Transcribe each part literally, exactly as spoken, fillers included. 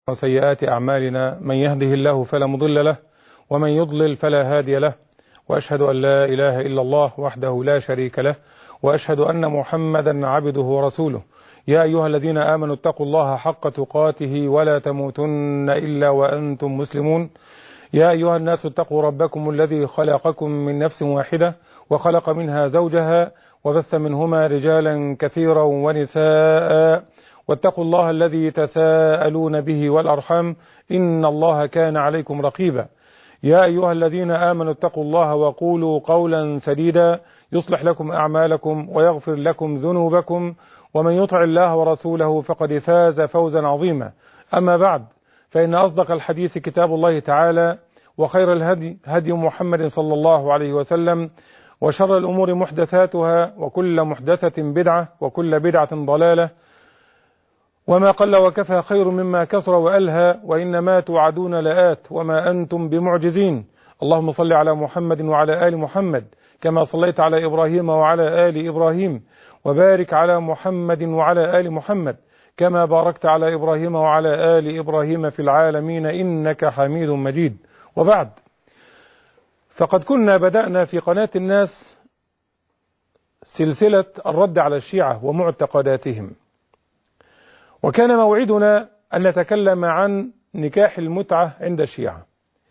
وسيئات أعمالنا، من يهده الله فلا مضل له ومن يضلل فلا هادي له، وأشهد أن لا إله إلا الله وحده لا شريك له، وأشهد أن محمدا عبده ورسوله. يا أيها الذين آمنوا اتقوا الله حق تقاته ولا تموتن إلا وأنتم مسلمون. يا أيها الناس اتقوا ربكم الذي خلقكم من نفس واحدة وخلق منها زوجها وبث منهما رجالا كثيرا ونساء، واتقوا الله الذي تساءلون به والأرحام إن الله كان عليكم رقيبا. يا أيها الذين آمنوا اتقوا الله وقولوا قولا سديدا يصلح لكم أعمالكم ويغفر لكم ذنوبكم، ومن يطع الله ورسوله فقد فاز فوزا عظيما. أما بعد، فإن أصدق الحديث كتاب الله تعالى، وخير الهدي هدي محمد صلى الله عليه وسلم، وشر الأمور محدثاتها، وكل محدثة بدعة، وكل بدعة ضلالة، وما قل وكفى خير مما كثر وألهى، وإنما توعدون لآت وما أنتم بمعجزين. اللهم صل على محمد وعلى آل محمد كما صليت على إبراهيم وعلى آل إبراهيم، وبارك على محمد وعلى آل محمد كما باركت على إبراهيم وعلى آل إبراهيم في العالمين إنك حميد مجيد. وبعد، فقد كنا بدأنا في قناة الناس سلسلة الرد على الشيعة ومعتقداتهم، وكان موعدنا أن نتكلم عن نكاح المتعة عند الشيعة،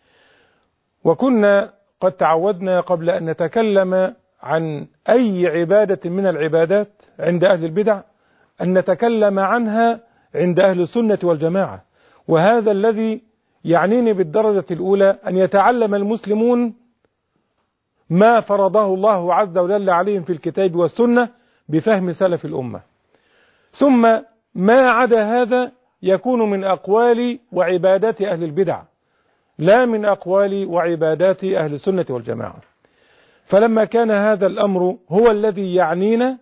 وكنا قد تعودنا قبل أن نتكلم عن أي عبادة من العبادات عند أهل البدع أن نتكلم عنها عند أهل السنة والجماعة. وهذا الذي يعنيني بالدرجة الأولى، أن يتعلم المسلمون ما فرضه الله عز وجل عليهم في الكتاب والسنة بفهم سلف الأمة، ثم ما عدا هذا يكون من أقوال وعبادات أهل البدع لا من أقوال وعبادات أهل السنة والجماعة. فلما كان هذا الأمر هو الذي يعنينا،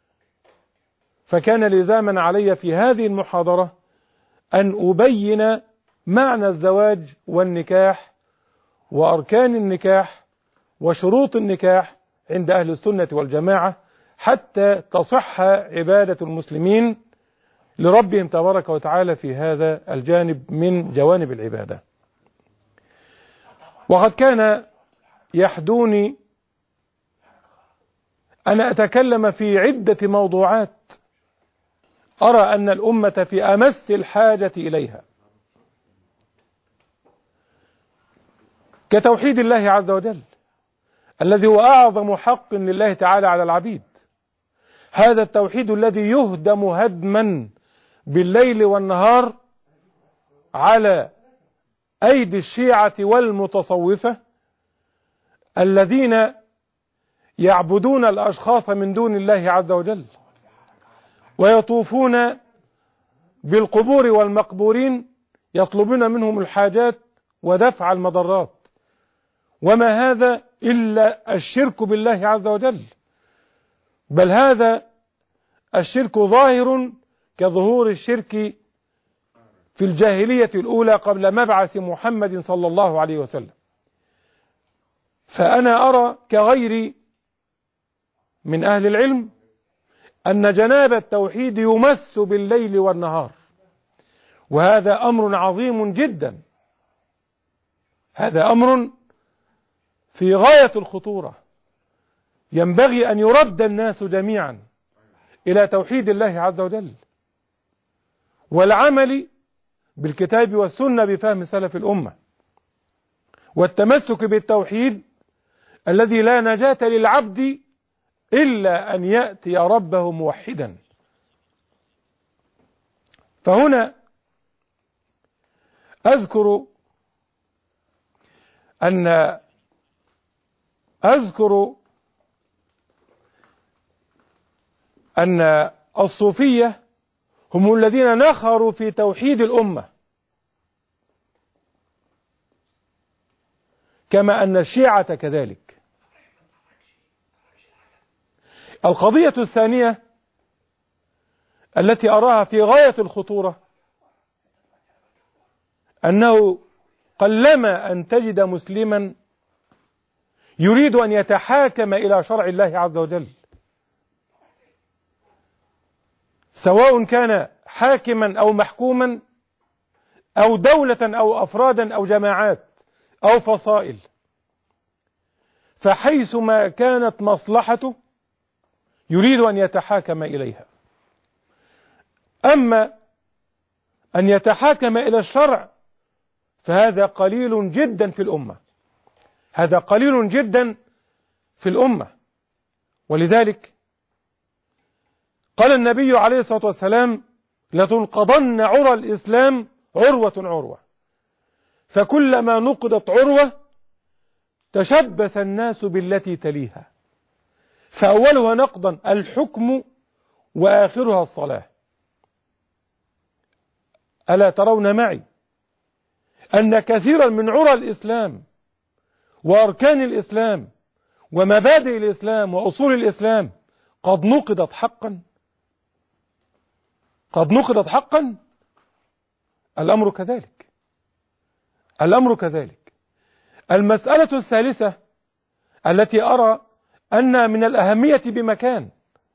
فكان لزاما علي في هذه المحاضرة أن أبين معنى الزواج والنكاح وأركان النكاح وشروط النكاح عند أهل السنة والجماعة، حتى تصح عبادة المسلمين لربهم تبارك وتعالى في هذا الجانب من جوانب العبادة. وقد كان يحدوني أن أتكلم في عدة موضوعات أرى أن الأمة في أمس الحاجة إليها، كتوحيد الله عز وجل الذي هو أعظم حق لله تعالى على العبيد. هذا التوحيد الذي يهدم هدما بالليل والنهار على أيدي الشيعة والمتصوفة الذين يعبدون الأشخاص من دون الله عز وجل، ويطوفون بالقبور والمقبورين يطلبون منهم الحاجات ودفع المضرات، وما هذا إلا الشرك بالله عز وجل. بل هذا الشرك ظاهر كظهور الشرك في الجاهلية الأولى قبل مبعث محمد صلى الله عليه وسلم. فأنا أرى كغيري من أهل العلم أن جناب التوحيد يمس بالليل والنهار، وهذا أمر عظيم جدا، هذا أمر في غاية الخطورة. ينبغي أن يرد الناس جميعا إلى توحيد الله عز وجل والعمل بالكتاب والسنة بفهم سلف الأمة، والتمسك بالتوحيد الذي لا نجاة للعبد إلا أن يأتي ربه موحدا. فهنا أذكر أن أذكر أن الصوفية هم الذين نخروا في توحيد الأمة، كما أن الشيعة كذلك. القضية الثانية التي أراها في غاية الخطورة أنه قلما أن تجد مسلما يريد أن يتحاكم إلى شرع الله عز وجل، سواء كان حاكما أو محكوما، أو دولة أو أفرادا أو جماعات أو فصائل، فحيثما كانت مصلحته يريد أن يتحاكم إليها. أما أن يتحاكم إلى الشرع فهذا قليل جدا في الأمة، هذا قليل جدا في الأمة. ولذلك قال النبي عليه الصلاة والسلام: لتنقضن عرى الإسلام عروة عروة، فكلما نقضت عروة تشبث الناس بالتي تليها، فأولها نقضا الحكم وآخرها الصلاة. ألا ترون معي أن كثيرا من عرى الإسلام وأركان الإسلام ومبادئ الإسلام وأصول الإسلام قد نقضت حقا؟ قد نقضت حقا. الأمر كذلك، الأمر كذلك. المسألة الثالثة التي أرى أن من الأهمية بمكان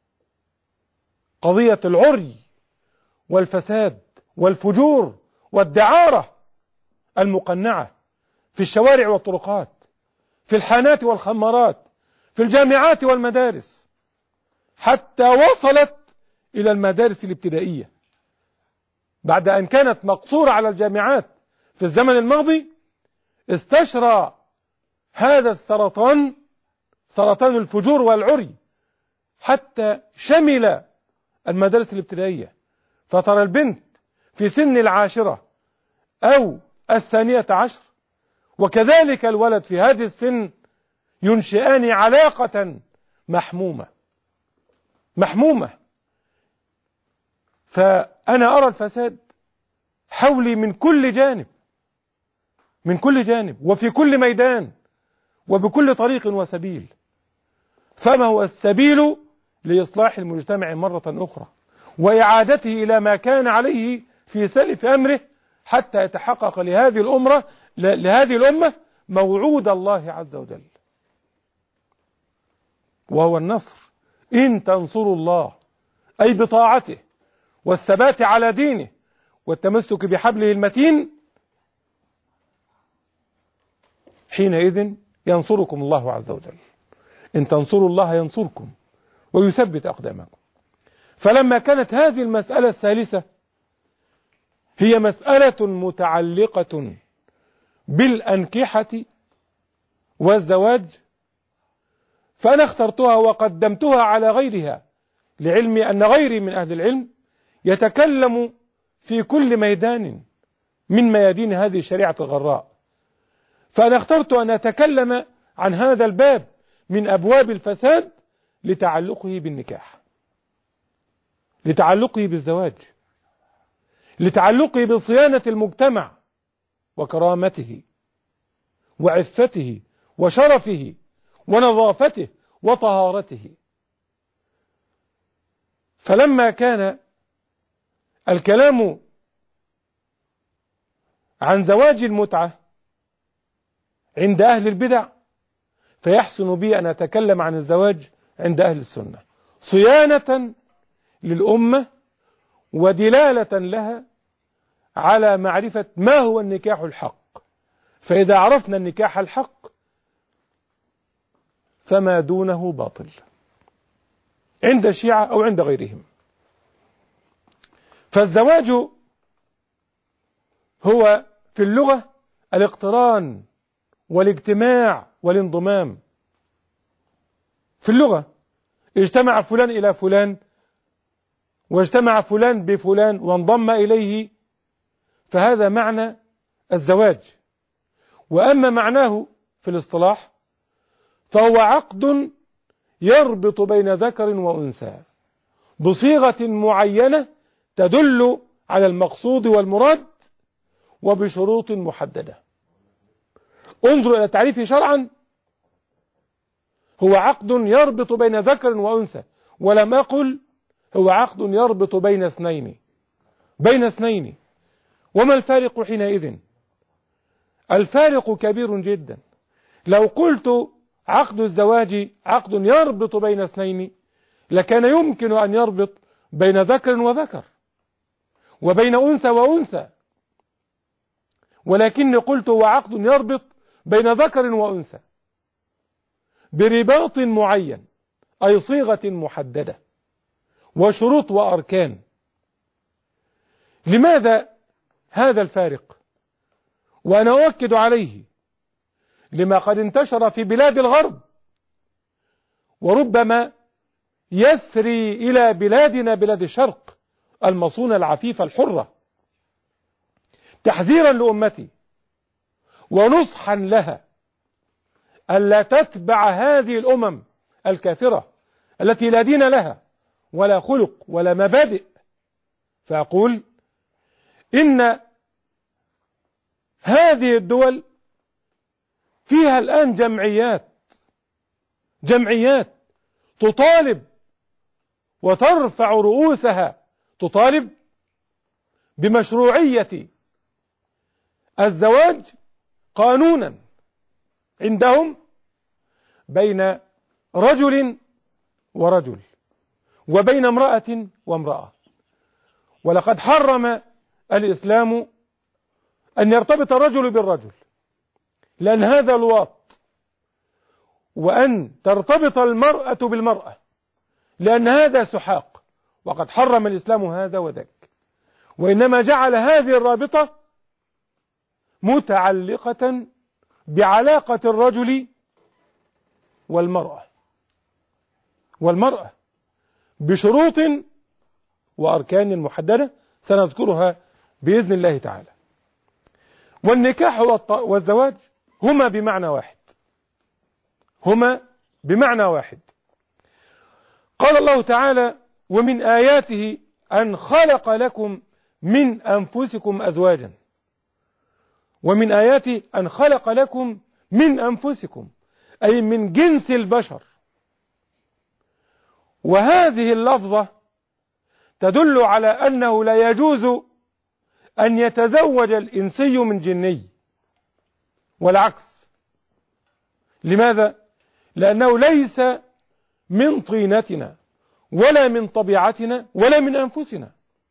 قضية العري والفساد والفجور والدعارة المقنعة في الشوارع والطرقات، في الحانات والخمارات، في الجامعات والمدارس، حتى وصلت إلى المدارس الابتدائية. بعد أن كانت مقصورة على الجامعات في الزمن الماضي، استشرى هذا السرطان، سرطان الفجور والعري، حتى شمل المدارس الابتدائية. فترى البنت في سن العاشرة أو الثانية عشر، وكذلك الولد في هذه السن، ينشئان علاقة محمومة محمومة. فأنا أرى الفساد حولي من كل جانب، من كل جانب وفي كل ميدان وبكل طريق وسبيل. فما هو السبيل لإصلاح المجتمع مرة أخرى وإعادته إلى ما كان عليه في سلف أمره، حتى يتحقق لهذه الأمة لهذه الأمة موعود الله عز وجل، وهو النصر. إن تنصروا الله، أي بطاعته والثبات على دينه والتمسك بحبله المتين، حينئذ ينصركم الله عز وجل. إن تنصروا الله ينصركم ويثبت أقدامكم. فلما كانت هذه المسألة الثالثة هي مسألة متعلقة بالأنكحة والزواج، فأنا اخترتها وقدمتها على غيرها، لعلمي أن غيري من أهل العلم يتكلم في كل ميدان من ميادين هذه الشريعة الغراء. فأنا اخترت أن أتكلم عن هذا الباب من أبواب الفساد لتعلقه بالنكاح، لتعلقه بالزواج، لتعلقه بصيانة المجتمع وكرامته وعفته وشرفه ونظافته وطهارته. فلما كان الكلام عن زواج المتعة عند أهل البدع، فيحسن بي أن أتكلم عن الزواج عند أهل السنة، صيانة للأمة ودلالة لها على معرفة ما هو النكاح الحق. فإذا عرفنا النكاح الحق فما دونه باطل عند الشيعة أو عند غيرهم. فالزواج هو في اللغة الاقتران والاجتماع والانضمام. في اللغة اجتمع فلان إلى فلان واجتمع فلان بفلان وانضم إليه، فهذا معنى الزواج. وأما معناه في الاصطلاح فهو عقد يربط بين ذكر وأنثى بصيغة معينة تدل على المقصود والمراد وبشروط محددة. انظر إلى تعريفه شرعا، هو عقد يربط بين ذكر وأنثى، ولم أقل هو عقد يربط بين اثنين بين اثنين. وما الفارق حينئذ؟ الفارق كبير جدا. لو قلت عقد الزواج عقد يربط بين اثنين لكان يمكن أن يربط بين ذكر وذكر وبين أنثى وأنثى، ولكني قلت هو عقد يربط بين ذكر وأنثى برباط معين، أي صيغة محددة وشروط وأركان. لماذا هذا الفارق؟ وأنا أؤكد عليه لما قد انتشر في بلاد الغرب، وربما يسري إلى بلادنا بلاد الشرق المصونة العفيفة الحرة، تحذيرا لأمتي ونصحا لها ألا تتبع هذه الأمم الكافرة التي لا دين لها ولا خلق ولا مبادئ. فأقول إن هذه الدول فيها الآن جمعيات جمعيات تطالب وترفع رؤوسها، تطالب بمشروعية الزواج قانونا عندهم بين رجل ورجل وبين امرأة وامرأة. ولقد حرم الإسلام أن يرتبط الرجل بالرجل، لأن هذا لواط، وأن ترتبط المرأة بالمرأة لأن هذا سحاق، وقد حرم الإسلام هذا وذاك، وإنما جعل هذه الرابطة متعلقة بعلاقة الرجل والمرأة والمرأة بشروط وأركان محددة سنذكرها بإذن الله تعالى. والنكاح والزواج هما بمعنى واحد، هما بمعنى واحد. قال الله تعالى: ومن آياته أن خلق لكم من أنفسكم أزواجا. ومن آياته أن خلق لكم من أنفسكم، أي من جنس البشر. وهذه اللفظة تدل على أنه لا يجوز أن يتزوج الإنسي من جني والعكس. لماذا؟ لأنه ليس من طينتنا ولا من طبيعتنا ولا من أنفسنا.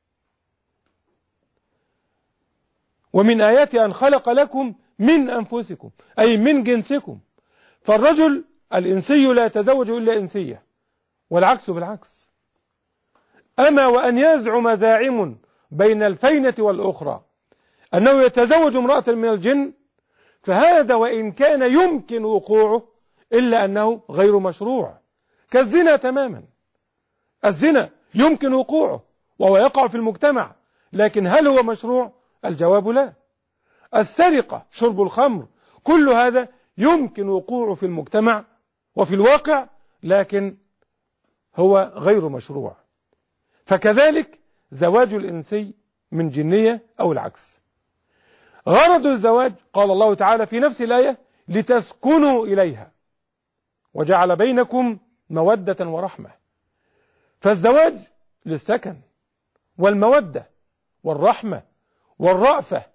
ومن آيات أن خلق لكم من أنفسكم، أي من جنسكم. فالرجل الإنسي لا يتزوج إلا إنسية، والعكس بالعكس. أما وأن يزعم زاعم بين الفينة والأخرى أنه يتزوج امرأة من الجن، فهذا وإن كان يمكن وقوعه إلا أنه غير مشروع، كالزنا تماما. الزنا يمكن وقوعه وهو يقع في المجتمع، لكن هل هو مشروع؟ الجواب لا. السرقة، شرب الخمر، كل هذا يمكن وقوعه في المجتمع وفي الواقع، لكن هو غير مشروع. فكذلك زواج الإنسي من جنية أو العكس. غرض الزواج قال الله تعالى في نفس الآية: لتسكنوا إليها وجعل بينكم مودة ورحمة. فالزواج للسكن والمودة والرحمة والرأفة،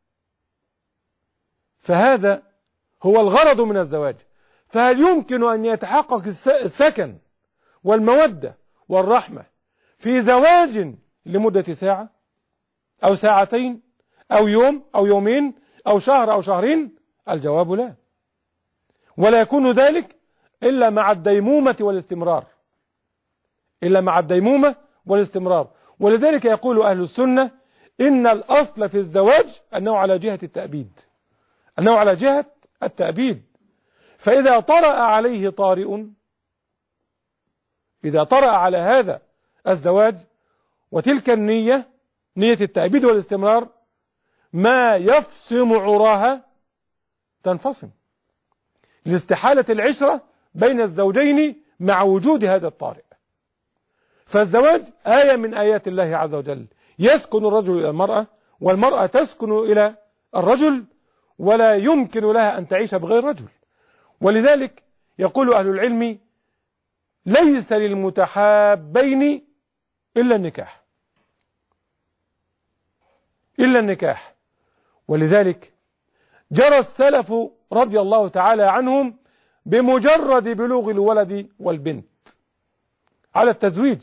فهذا هو الغرض من الزواج. فهل يمكن أن يتحقق السكن والمودة والرحمة في زواج لمدة ساعة أو ساعتين أو يوم أو يومين أو شهر أو شهرين؟ الجواب لا. ولا يكون ذلك إلا مع الديمومة والاستمرار، إلا مع الديمومة والاستمرار. ولذلك يقول أهل السنة إن الأصل في الزواج أنه على جهة التأبيد، أنه على جهة التأبيد. فإذا طرأ عليه طارئ، إذا طرأ على هذا الزواج وتلك النية، نية التأبيد والاستمرار، ما يفصم عراها تنفصم لاستحالة العشرة بين الزوجين مع وجود هذا الطارئ. فالزواج آية من آيات الله عز وجل، يسكن الرجل إلى المرأة والمرأة تسكن إلى الرجل، ولا يمكن لها أن تعيش بغير رجل. ولذلك يقول أهل العلم: ليس للمتحابين إلا النكاح، إلا النكاح. ولذلك جرى السلف رضي الله تعالى عنهم بمجرد بلوغ الولد والبنت على التزويج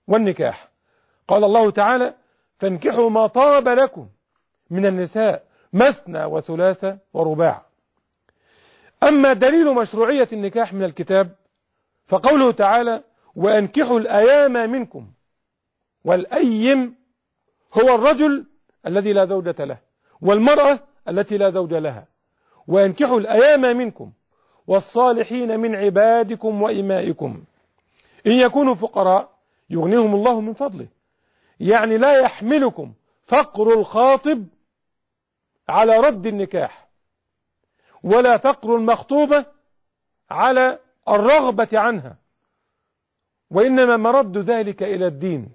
والنكاح. قال الله تعالى: فانكحوا ما طاب لكم من النساء مثنى وثلاثة ورباع. أما دليل مشروعية النكاح من الكتاب فقوله تعالى: وأنكحوا الأيام منكم. والأيم هو الرجل الذي لا زوجة له والمرأة التي لا زوج لها. وأنكحوا الأيام منكم والصالحين من عبادكم وإمائكم إن يكونوا فقراء يغنيهم الله من فضله. يعني لا يحملكم فقر الخاطب على رد النكاح، ولا فقر المخطوبة على الرغبة عنها، وإنما مرد ذلك إلى الدين.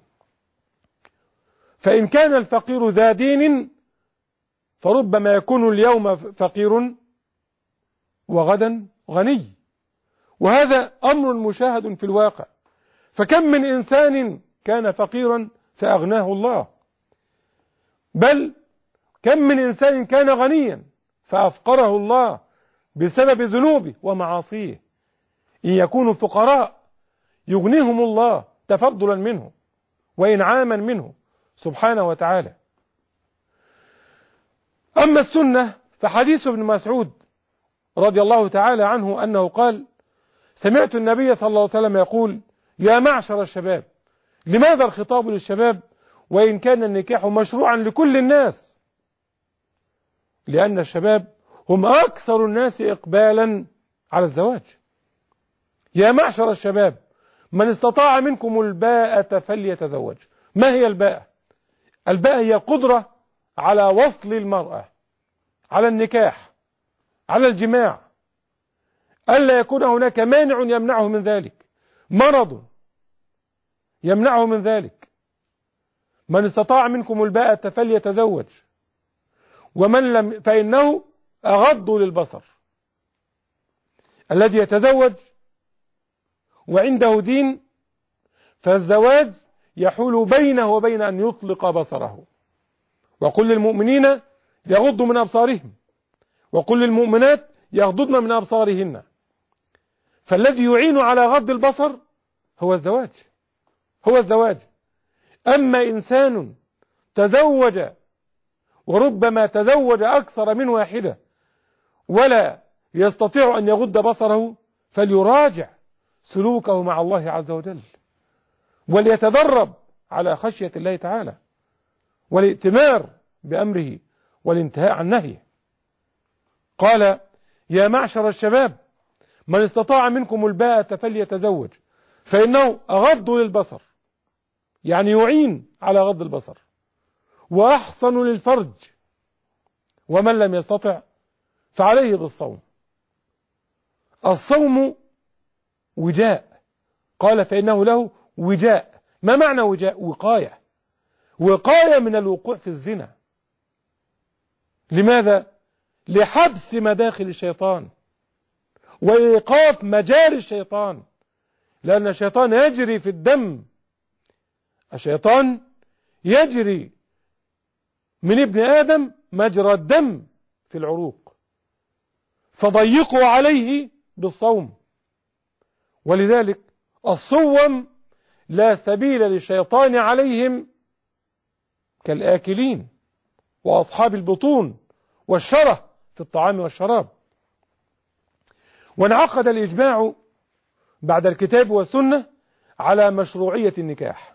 فإن كان الفقير ذا دين فربما يكون اليوم فقير وغدا غني، وهذا أمر مشاهد في الواقع. فكم من إنسان كان فقيرا فأغناه الله، بل كم من إنسان كان غنيا فأفقره الله بسبب ذنوبه ومعاصيه. إن يكونوا فقراء يغنيهم الله تفضلا منه وإنعاما منه سبحانه وتعالى. أما السنة فحديث ابن مسعود رضي الله تعالى عنه أنه قال: سمعت النبي صلى الله عليه وسلم يقول: يا معشر الشباب. لماذا الخطاب للشباب وإن كان النكاح مشروعا لكل الناس؟ لأن الشباب هم أكثر الناس إقبالا على الزواج. يا معشر الشباب من استطاع منكم الباءة فليتزوج. ما هي الباءة؟ الباءة هي قدرة على وصل المرأة، على النكاح، على الجماع، ألا يكون هناك مانع يمنعه من ذلك، مرض يمنعه من ذلك. من استطاع منكم الباءة فليتزوج، ومن لم فإنه أغض للبصر. الذي يتزوج وعنده دين فالزواج يحول بينه وبين أن يطلق بصره. وقل للمؤمنين يغضوا من أبصارهم وقل للمؤمنات يغضضن من أبصارهن. فالذي يعين على غض البصر هو الزواج، هو الزواج. أما إنسان تزوج وربما تزوج أكثر من واحدة ولا يستطيع أن يغض بصره فليراجع سلوكه مع الله عز وجل، وليتدرب على خشية الله تعالى والائتمار بأمره والانتهاء عن نهيه. قال: يا معشر الشباب من استطاع منكم الباءة فليتزوج فإنه أغض للبصر، يعني يعين على غض البصر، وأحصن للفرج، ومن لم يستطع فعليه بالصوم. الصوم وجاء، قال فإنه له وجاء. ما معنى وجاء؟ وقاية، وقاية من الوقوع في الزنا. لماذا؟ لحبس مداخل الشيطان وإيقاف مجاري الشيطان، لأن الشيطان يجري في الدم، الشيطان يجري من ابن آدم مجرى الدم في العروق، فضيقوا عليه بالصوم. ولذلك الصوم لا سبيل للشيطان عليهم كالآكلين وأصحاب البطون والشره في الطعام والشراب. وانعقد الإجماع بعد الكتاب والسنة على مشروعية النكاح،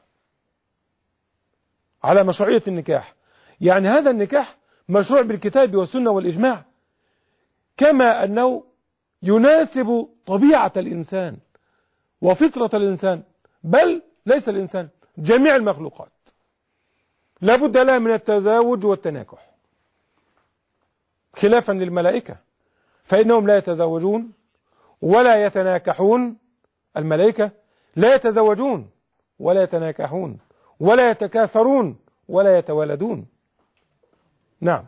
على مشروعية النكاح. يعني هذا النكاح مشروع بالكتاب والسنة والإجماع، كما أنه يناسب طبيعة الإنسان وفطرة الإنسان، بل ليس الإنسان، جميع المخلوقات لا بد لها من التزاوج والتناكح، خلافا للملائكة فإنهم لا يتزوجون ولا يتناكحون. الملائكة لا يتزوجون ولا يتناكحون ولا يتكاثرون ولا يتولدون. نعم.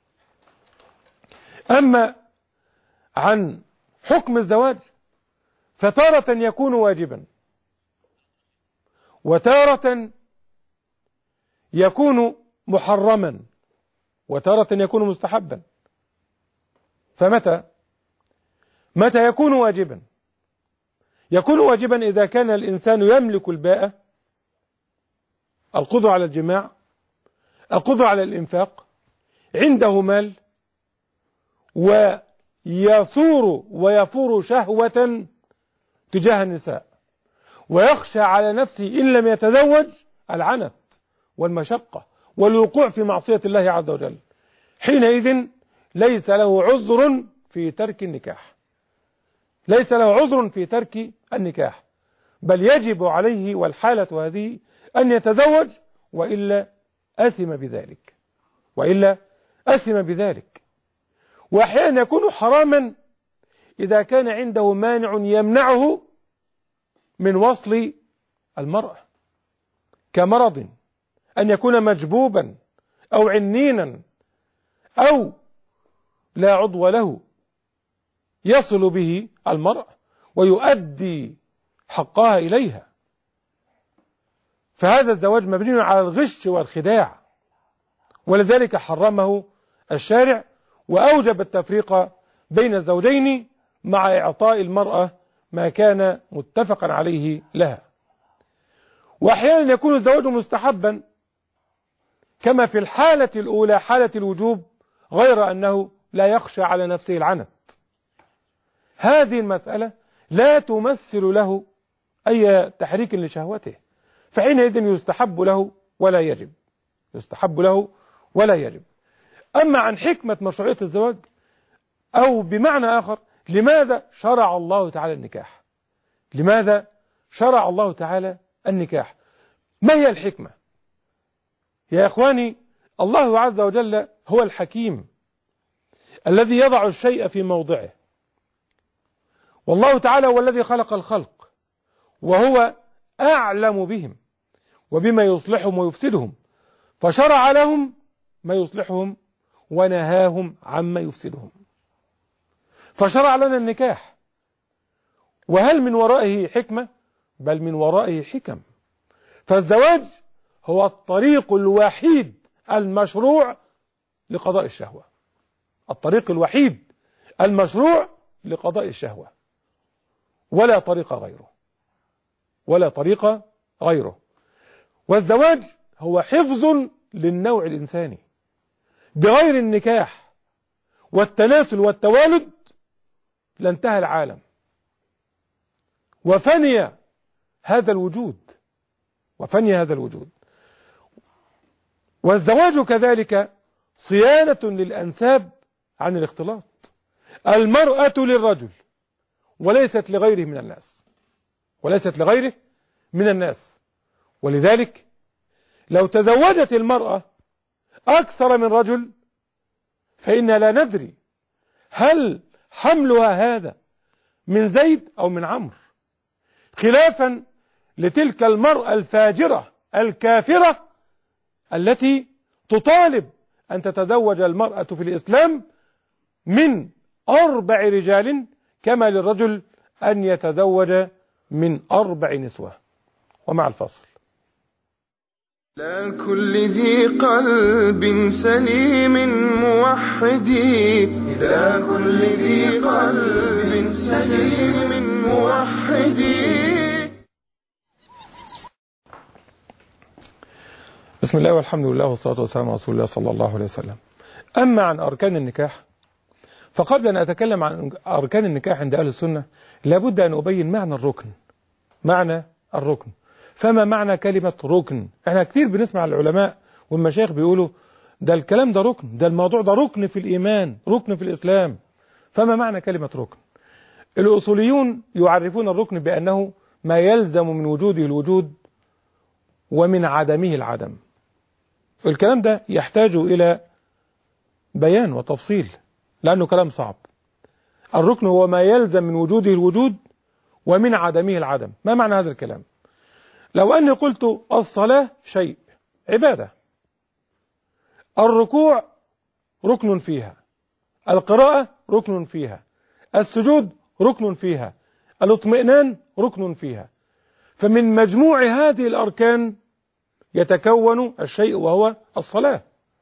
أما عن حكم الزواج فتارة يكون واجبا وتارة يكون محرما وتارة يكون مستحبا. فمتى متى يكون واجبا؟ يكون واجبا إذا كان الإنسان يملك الباءة، القدرة على الجماع، القدرة على الإنفاق، عنده مال، ويثور ويفور شهوة تجاه النساء، ويخشى على نفسه إن لم يتزوج العنت والمشقة والوقوع في معصية الله عز وجل، حينئذ ليس له عذر في ترك النكاح، ليس له عذر في ترك النكاح، بل يجب عليه والحالة هذه أن يتزوج، وإلا أثم بذلك، وإلا أثم بذلك. وأحيانا يكون حراما إذا كان عنده مانع يمنعه من وصل المرأة، كمرض، أن يكون مجبوبا أو عنينا أو لا عضو له يصل به المرأة ويؤدي حقها إليها، فهذا الزواج مبني على الغش والخداع، ولذلك حرمه الشارع وأوجب التفريق بين الزوجين مع إعطاء المرأة ما كان متفقا عليه لها. وأحيانا يكون الزواج مستحبا كما في الحالة الأولى حالة الوجوب، غير أنه لا يخشى على نفسه العنت. هذه المسألة لا تمثل له أي تحريك لشهوته، فحينئذ يستحب له ولا يجب، يستحب له ولا يجب. أما عن حكمة مشروعية الزواج، أو بمعنى آخر، لماذا شرع الله تعالى النكاح؟ لماذا شرع الله تعالى النكاح؟ ما هي الحكمة؟ يا إخواني، الله عز وجل هو الحكيم الذي يضع الشيء في موضعه، والله تعالى هو الذي خلق الخلق، وهو أعلم بهم وبما يصلحهم ويفسدهم، فشرع لهم ما يصلحهم ونهاهم عما يفسدهم، فشرع لنا النكاح. وهل من ورائه حكمة؟ بل من ورائه حكم. فالزواج هو الطريق الوحيد المشروع لقضاء الشهوة، الطريق الوحيد المشروع لقضاء الشهوة، ولا طريق غيره، ولا طريق غيره. والزواج هو حفظ للنوع الإنساني. بغير النكاح والتناسل والتوالد لانتهى العالم وفني هذا الوجود، وفني هذا الوجود. والزواج كذلك صيانة للأنساب عن الاختلاط. المرأة للرجل وليست لغيره من الناس، وليست لغيره من الناس. ولذلك لو تزوجت المرأة أكثر من رجل فإنا لا ندري هل حملها هذا من زيد أو من عمرو، خلافا لتلك المرأة الفاجرة الكافرة التي تطالب أن تتزوج المرأة في الإسلام من أربع رجال، كما للرجل أن يتزوج من أربع نسوة. ومع الفصل. لا كل ذي قلب سليم موحدي، إلى كل ذي قلب سليم موحدي. بسم الله والحمد لله والصلاة والسلام على رسول الله صلى الله عليه وسلم. أما عن أركان النكاح، فقبل أن أتكلم عن أركان النكاح عند أهل السنة لابد أن أبين معنى الركن. معنى الركن، فما معنى كلمة ركن؟ احنا كتير بنسمع العلماء والمشايخ بيقولوا ده الكلام ده ركن، ده الموضوع ده ركن في الإيمان، ركن في الإسلام. فما معنى كلمة ركن؟ الأصوليون يعرفون الركن بأنه ما يلزم من وجوده الوجود ومن عدمه العدم. الكلام ده يحتاج إلى بيان وتفصيل لأنه كلام صعب. الركن هو ما يلزم من وجوده الوجود ومن عدمه العدم. ما معنى هذا الكلام؟ لو أني قلت الصلاة شيء عبادة، الركوع ركن فيها، القراءة ركن فيها، السجود ركن فيها، الاطمئنان ركن فيها، فمن مجموع هذه الأركان يتكون الشيء وهو الصلاة،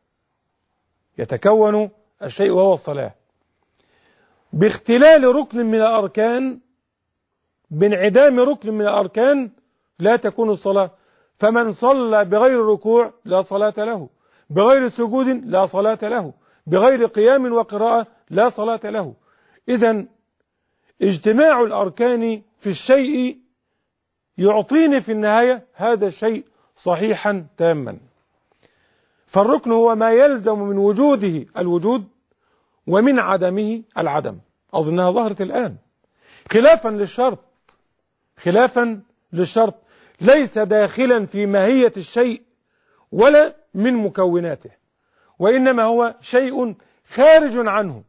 يتكون الشيء وهو الصلاة. باختلال ركن من الأركان، بانعدام ركن من الأركان لا تكون الصلاة. فمن صلى بغير ركوع لا صلاة له، بغير سجود لا صلاة له، بغير قيام وقراءة لا صلاة له. إذن اجتماع الأركان في الشيء يعطيني في النهاية هذا الشيء صحيحا تاما. فالركن هو ما يلزم من وجوده الوجود ومن عدمه العدم. أظنها ظهرت الآن. خلافا للشرط خلافا للشرط ليس داخلا في ماهية الشيء ولا من مكوناته، وإنما هو شيء خارج عنه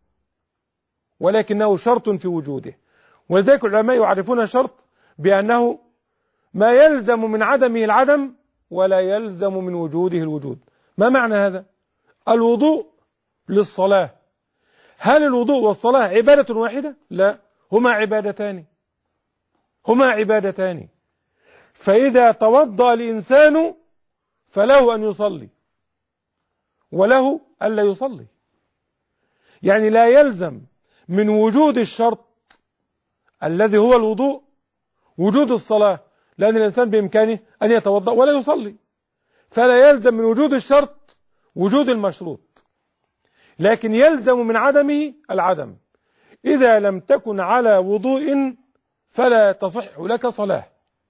ولكنه شرط في وجوده. ولذلك العلماء يعرفون الشرط بأنه ما يلزم من عدمه العدم ولا يلزم من وجوده الوجود. ما معنى هذا؟ الوضوء للصلاة، هل الوضوء والصلاة عبادة واحدة؟ لا، هما عبادتان هما عبادتان فإذا توضأ الإنسان فله أن يصلي وله ألا يصلي. يعني لا يلزم من وجود الشرط الذي هو الوضوء وجود الصلاة، لأن الإنسان بإمكانه أن يتوضأ ولا يصلي، فلا يلزم من وجود الشرط وجود المشروط، لكن يلزم من عدمه العدم. إذا لم تكن على وضوء فلا تصح لك صلاة.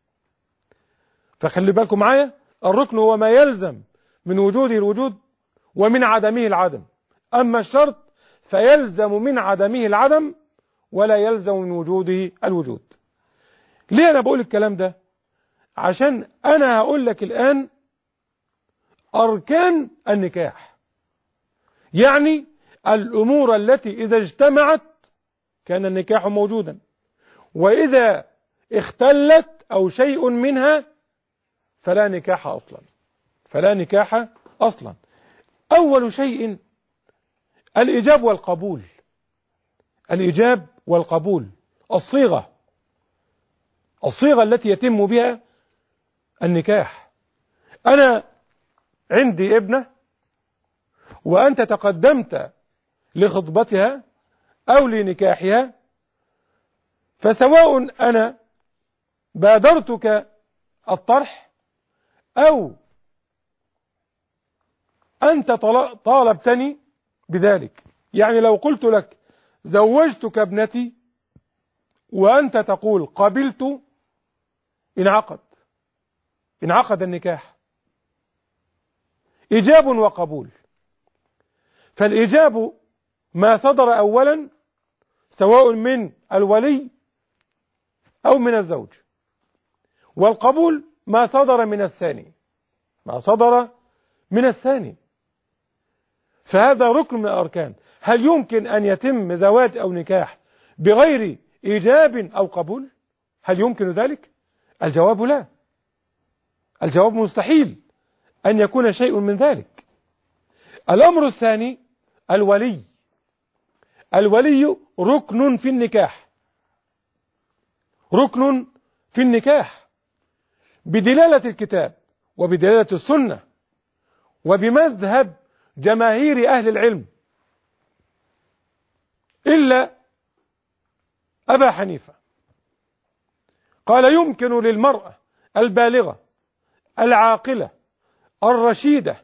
فخلي بالكم معايا، الركن هو ما يلزم من وجوده الوجود ومن عدمه العدم، أما الشرط فيلزم من عدمه العدم ولا يلزم من وجوده الوجود. ليه أنا بقول الكلام ده؟ عشان أنا هقول لك الآن أركان النكاح، يعني الأمور التي إذا اجتمعت كان النكاح موجودا، وإذا اختلت أو شيء منها فلا نكاح أصلا فلا نكاح أصلا. أول شيء الإيجاب والقبول. الإيجاب والقبول، الصيغة الصيغة التي يتم بها النكاح. أنا عندي ابنة وأنت تقدمت لخطبتها أو لنكاحها، فسواء أنا بادرتك الطرح أو أنت طالبتني بذلك. يعني لو قلت لك زوجتك ابنتي وأنت تقول قبلت، انعقد انعقد النكاح. إيجاب وقبول. فالإيجاب ما صدر أولا سواء من الولي أو من الزوج، والقبول ما صدر من الثاني ما صدر من الثاني فهذا ركن من الأركان. هل يمكن أن يتم زواج أو نكاح بغير إيجاب أو قبول؟ هل يمكن ذلك؟ الجواب لا، الجواب مستحيل أن يكون شيء من ذلك. الأمر الثاني الولي. الولي ركن في النكاح ركن في النكاح بدلالة الكتاب وبدلالة السنة وبمذهب جماهير أهل العلم إلا أبا حنيفة، قال يمكن للمرأة البالغة العاقلة الرشيدة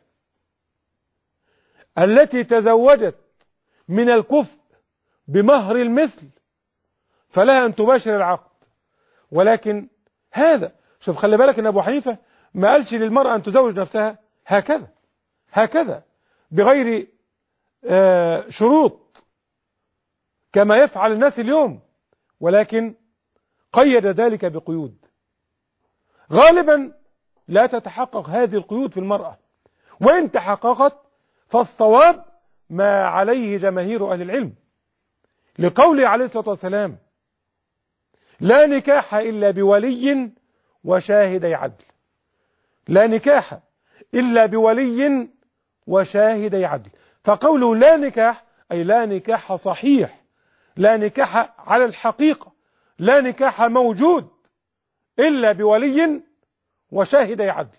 التي تزوجت من الكفء بمهر المثل فلها أن تباشر العقد. ولكن هذا، شوف خلي بالك أن أبو حنيفة ما قالش للمرأة أن تزوج نفسها هكذا هكذا بغير آه شروط كما يفعل الناس اليوم، ولكن قيد ذلك بقيود غالبا لا تتحقق هذه القيود في المرأة، وإن تحققت فالصواب ما عليه جماهير أهل العلم، لقوله عليه الصلاة والسلام لا نكاح إلا بولي وشاهدي عدل. لا نكاح إلا بولي وشاهدي عدل. فقوله لا نكاح أي لا نكاح صحيح، لا نكاح على الحقيقة، لا نكاح موجود إلا بولي وشاهدي عدل.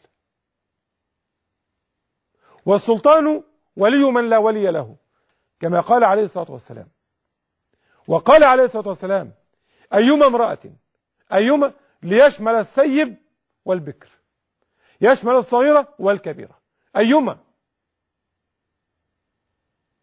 والسلطان ولي من لا ولي له كما قال عليه الصلاة والسلام. وقال عليه الصلاة والسلام أيما امرأة أيما ليشمل السيب والبكر، يشمل الصغيرة والكبيرة، أيما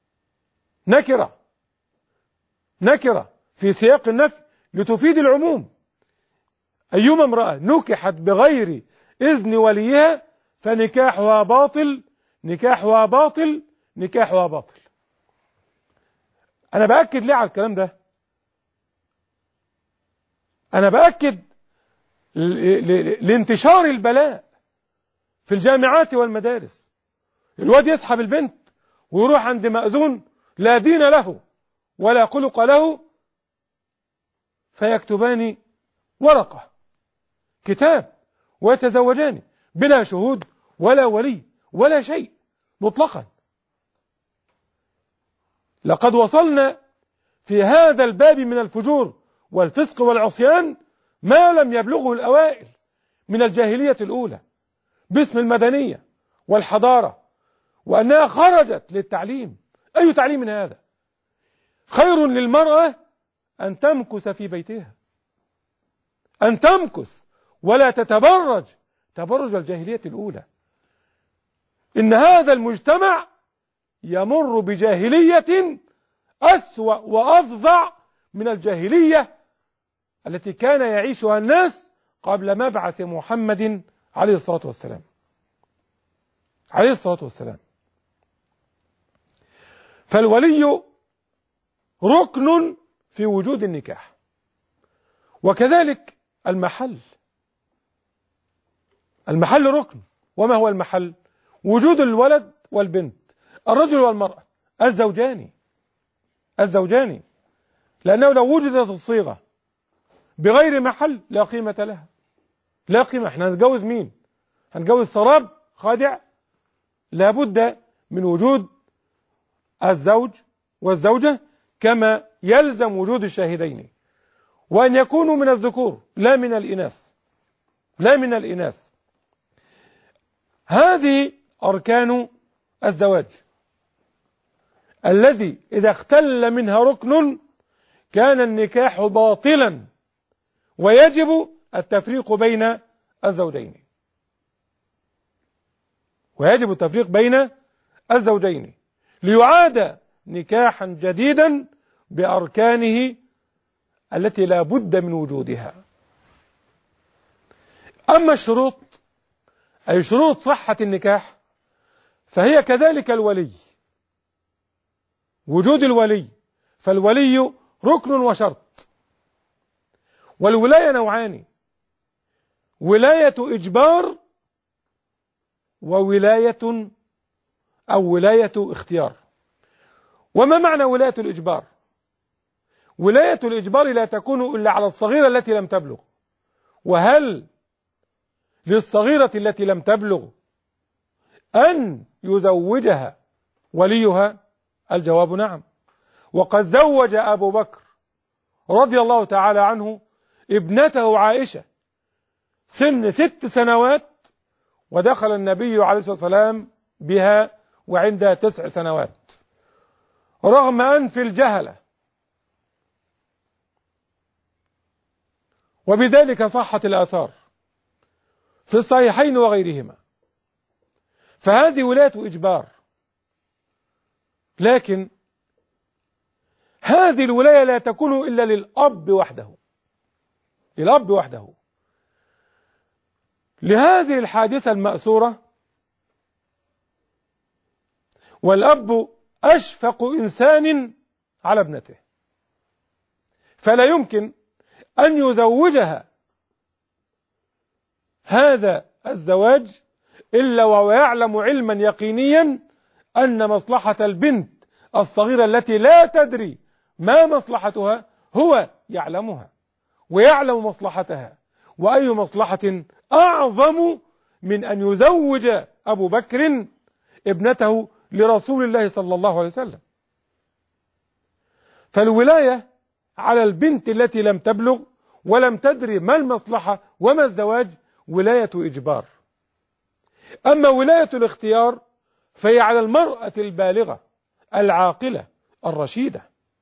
نكرة نكرة في سياق النفي لتفيد العموم. أيما امرأة نكحت بغير إذن وليها فنكاحها باطل نكاحها باطل نكاحها باطل. أنا بأكد ليه على الكلام ده؟ أنا بأكد لانتشار البلاء في الجامعات والمدارس. الواد يسحب البنت ويروح عند مأذون لا دين له ولا خلق له، فيكتبان ورقة كتاب ويتزوجان بلا شهود ولا ولي ولا شيء مطلقا. لقد وصلنا في هذا الباب من الفجور والفسق والعصيان ما لم يبلغه الأوائل من الجاهلية الأولى باسم المدنية والحضارة، وأنها خرجت للتعليم. أي تعليم من هذا؟ خير للمرأة أن تمكث في بيتها، أن تمكث ولا تتبرج تبرج الجاهلية الأولى. إن هذا المجتمع يمر بجاهلية أسوأ وأفظع من الجاهلية التي كان يعيشها الناس قبل مبعث محمد عليه الصلاة والسلام عليه الصلاة والسلام. فالولي ركن في وجود النكاح، وكذلك المحل المحل ركن. وما هو المحل؟ وجود الولد والبنت، الرجل والمرأة، الزوجان الزوجان لأنه لو وجدت الصيغة بغير محل لا قيمة لها، لا قيمة. احنا هنتجوز مين؟ هنتجوز سراب خادع؟ لابد من وجود الزوج والزوجة، كما يلزم وجود الشاهدين، وأن يكونوا من الذكور لا من الإناث لا من الإناث. هذه أركان الزواج الذي إذا اختل منها ركن كان النكاح باطلا، ويجب التفريق بين الزوجين ويجب التفريق بين الزوجين ليعاد نكاحا جديدا بأركانه التي لا بد من وجودها. أما الشروط أي شروط صحة النكاح فهي كذلك الولي، وجود الولي. فالولي ركن وشرط. والولاية نوعان: ولاية إجبار وولاية أو ولاية اختيار. وما معنى ولاية الإجبار؟ ولاية الإجبار لا تكون إلا على الصغيرة التي لم تبلغ. وهل للصغيرة التي لم تبلغ أن يزوجها وليها؟ الجواب نعم. وقد زوج أبو بكر رضي الله تعالى عنه ابنته عائشة سن ست سنوات، ودخل النبي عليه الصلاة والسلام بها وعندها تسع سنوات، رغم أنف الجهلة. وبذلك صحت الآثار في الصحيحين وغيرهما. فهذه ولاية إجبار. لكن هذه الولاية لا تكون إلا للأب وحده للأب وحده. لهذه الحادثة المأثورة، والأب أشفق إنسان على ابنته، فلا يمكن أن يزوجها هذا الزواج إلا وهو يعلم علما يقينيا أن مصلحة البنت الصغيرة التي لا تدري ما مصلحتها هو يعلمها ويعلم مصلحتها. وأي مصلحة أعظم من أن يزوج أبو بكر ابنته لرسول الله صلى الله عليه وسلم؟ فالولاية على البنت التي لم تبلغ ولم تدري ما المصلحة وما الزواج ولاية إجبار. أما ولاية الاختيار فهي على المرأة البالغة العاقلة الرشيدة.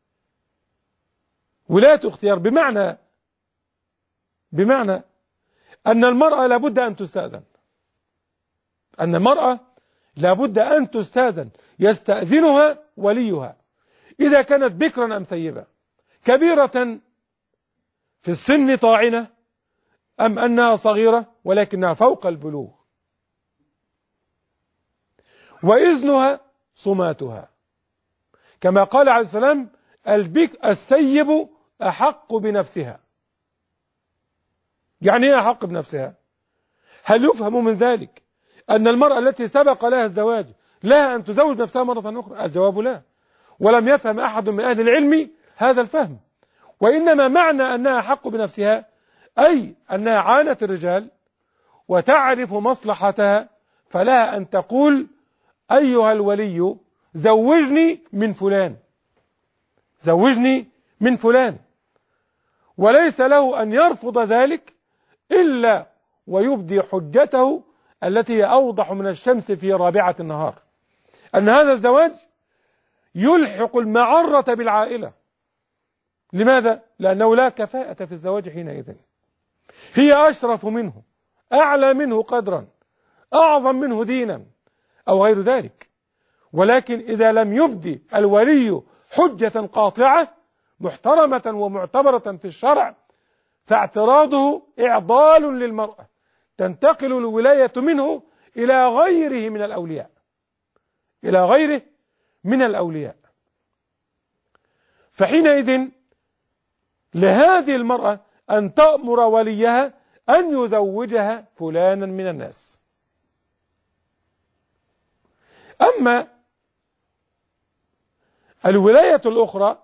ولاية اختيار بمعنى بمعنى أن المرأة لابد أن تستأذن أن المرأة لابد أن تستأذن يستأذنها وليها إذا كانت بكرا أم ثيبة، كبيرة في السن طاعنة أم أنها صغيرة ولكنها فوق البلوغ، وإذنها صماتها، كما قال عليه السلام البك الثيب أحق بنفسها. يعني ايه أحق بنفسها؟ هل يفهم من ذلك أن المرأة التي سبق لها الزواج لها أن تزوج نفسها مرة أخرى؟ الجواب لا، ولم يفهم أحد من أهل العلم هذا الفهم، وإنما معنى أنها أحق بنفسها أي أنها عانت الرجال وتعرف مصلحتها، فلها أن تقول أيها الولي زوجني من فلان، زوجني من فلان، وليس له أن يرفض ذلك إلا ويبدي حجته التي هي أوضح من الشمس في رابعة النهار، أن هذا الزواج يلحق المعرة بالعائلة. لماذا؟ لأنه لا كفاءة في الزواج حينئذ، هي أشرف منه، أعلى منه قدرا، أعظم منه دينا أو غير ذلك. ولكن إذا لم يبدي الولي حجة قاطعة محترمة ومعتبرة في الشرع، فاعتراضه إعضال للمرأة، تنتقل الولاية منه إلى غيره من الأولياء، إلى غيره من الأولياء. فحينئذ لهذه المرأة أن تأمر وليها أن يزوجها فلانا من الناس. أما الولاية الأخرى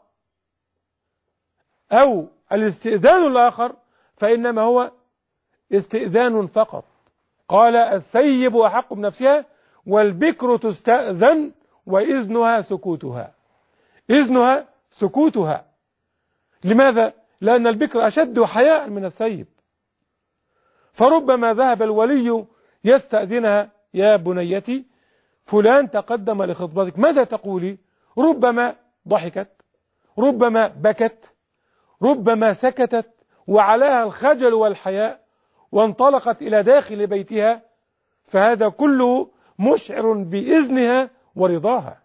أو الاستئذان الآخر فإنما هو استئذان فقط. قال الثيب أحق بنفسها والبكر تستأذن وإذنها سكوتها، إذنها سكوتها. لماذا؟ لأن البكر أشد حياء من الثيب، فربما ذهب الولي يستأذنها يا بنيتي فلان تقدم لخطبتك ماذا تقولي؟ ربما ضحكت، ربما بكت، ربما سكتت وعليها الخجل والحياء وانطلقت إلى داخل بيتها، فهذا كله مشعر بإذنها ورضاها.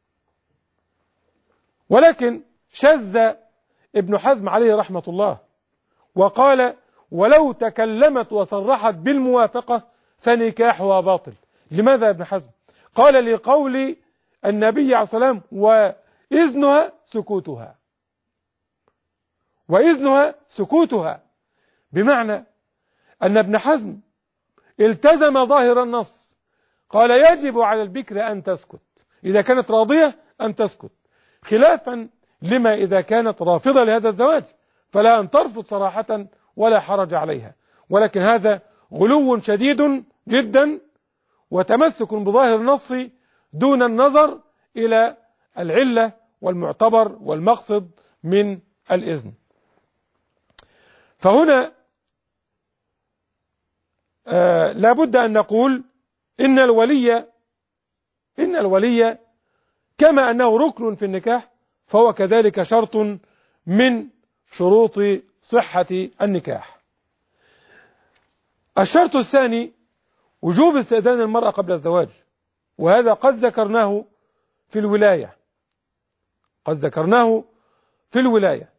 ولكن شذ ابن حزم عليه رحمة الله وقال ولو تكلمت وصرحت بالموافقة فنكاحها باطل. لماذا يا ابن حزم؟ قال لقول النبي عليه الصلاة والسلام وإذنها سكوتها، وإذنها سكوتها، بمعنى أن ابن حزم التزم ظاهر النص، قال يجب على البكر أن تسكت إذا كانت راضية، أن تسكت، خلافا لما إذا كانت رافضة لهذا الزواج فلا أن ترفض صراحة ولا حرج عليها. ولكن هذا غلو شديد جدا وتمسك بظاهر النص دون النظر إلى العلة والمعتبر والمقصد من الإذن. فهنا آه لا بد أن نقول إن الولي إن الولي كما أنه ركن في النكاح فهو كذلك شرط من شروط صحة النكاح. الشرط الثاني وجوب استئذان المرأة قبل الزواج، وهذا قد ذكرناه في الولاية، قد ذكرناه في الولاية.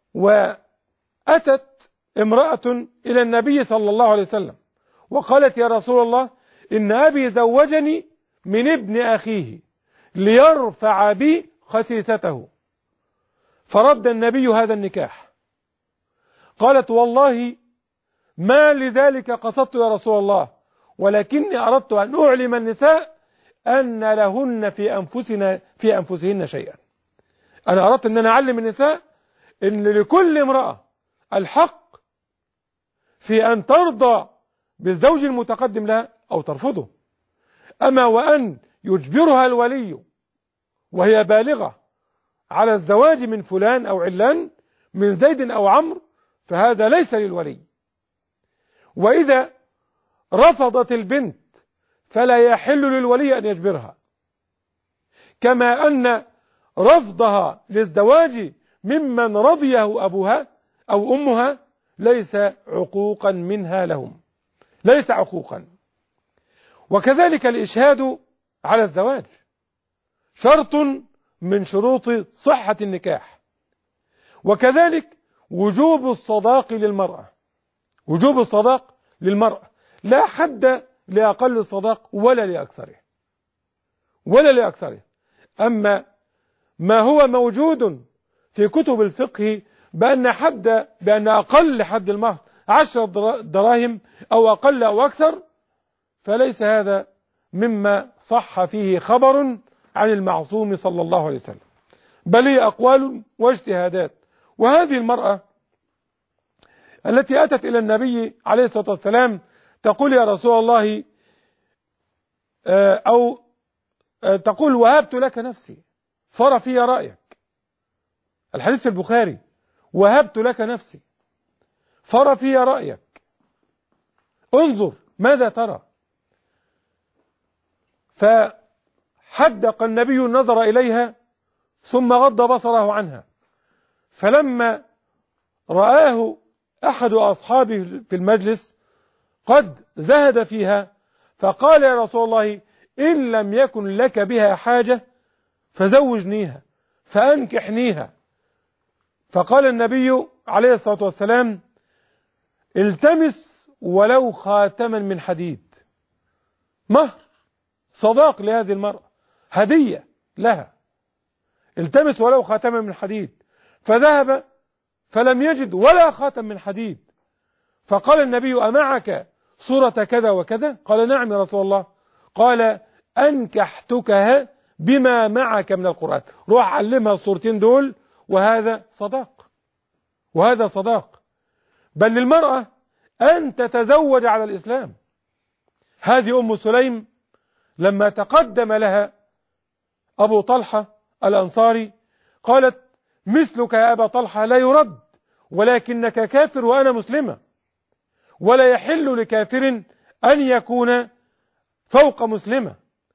وأتت امرأة إلى النبي صلى الله عليه وسلم وقالت يا رسول الله إن أبي زوجني من ابن أخيه ليرفع بي خسيسته، فرد النبي هذا النكاح. قالت والله ما لذلك قصدت يا رسول الله، ولكني أردت أن أعلم النساء أن لهن في أنفسنا في أنفسهن شيئا. أنا أردت أن أنا أعلم النساء أن لكل امرأة الحق في أن ترضى بالزوج المتقدم لها أو ترفضه. أما وأن يجبرها الولي وهي بالغة على الزواج من فلان أو علان من زيد أو عمرو فهذا ليس للولي. وإذا رفضت البنت فلا يحل للولي أن يجبرها، كما أن رفضها للزواج ممن رضيه أبوها أو أمها ليس عقوقا منها لهم، ليس عقوقا. وكذلك الإشهاد على الزواج شرط من شروط صحة النكاح. وكذلك وجوب الصداق للمرأة، وجوب الصداق للمرأة لا حد لأقل الصداق ولا لأكثره ولا لأكثره. أما ما هو موجود في كتب الفقه بأن حد بأن أقل حد المهر عشر دراهم أو أقل أو أكثر، فليس هذا مما صح فيه خبر عن المعصوم صلى الله عليه وسلم، بل هي أقوال واجتهادات. وهذه المرأة التي أتت إلى النبي عليه الصلاة والسلام تقول يا رسول الله، أو تقول وهبت لك نفسي فر في رأيك، الحديث البخاري، وهبت لك نفسي فر في رأيك، انظر ماذا ترى. فحدق النبي النظر إليها ثم غض بصره عنها، فلما رآه أحد أصحابه في المجلس قد زهد فيها فقال يا رسول الله إن لم يكن لك بها حاجة فزوجنيها فأنكحنيها. فقال النبي عليه الصلاة والسلام التمس ولو خاتما من حديد، مهر صداق لهذه المرأة، هدية لها، التمس ولو خاتما من حديد. فذهب فلم يجد ولا خاتم من حديد، فقال النبي أمعك صورة كذا وكذا؟ قال نعم يا رسول الله. قال أنكحتكها بما معك من القرآن، روح علمها الصورتين دول، وهذا صداق، وهذا صداق. بل للمرأة أن تتزوج على الإسلام. هذه أم سليم لما تقدم لها أبو طلحة الأنصاري قالت مثلك يا أبا طلحة لا يرد، ولكنك كافر وأنا مسلمة، ولا يحل لكافر أن يكون فوق مسلمة،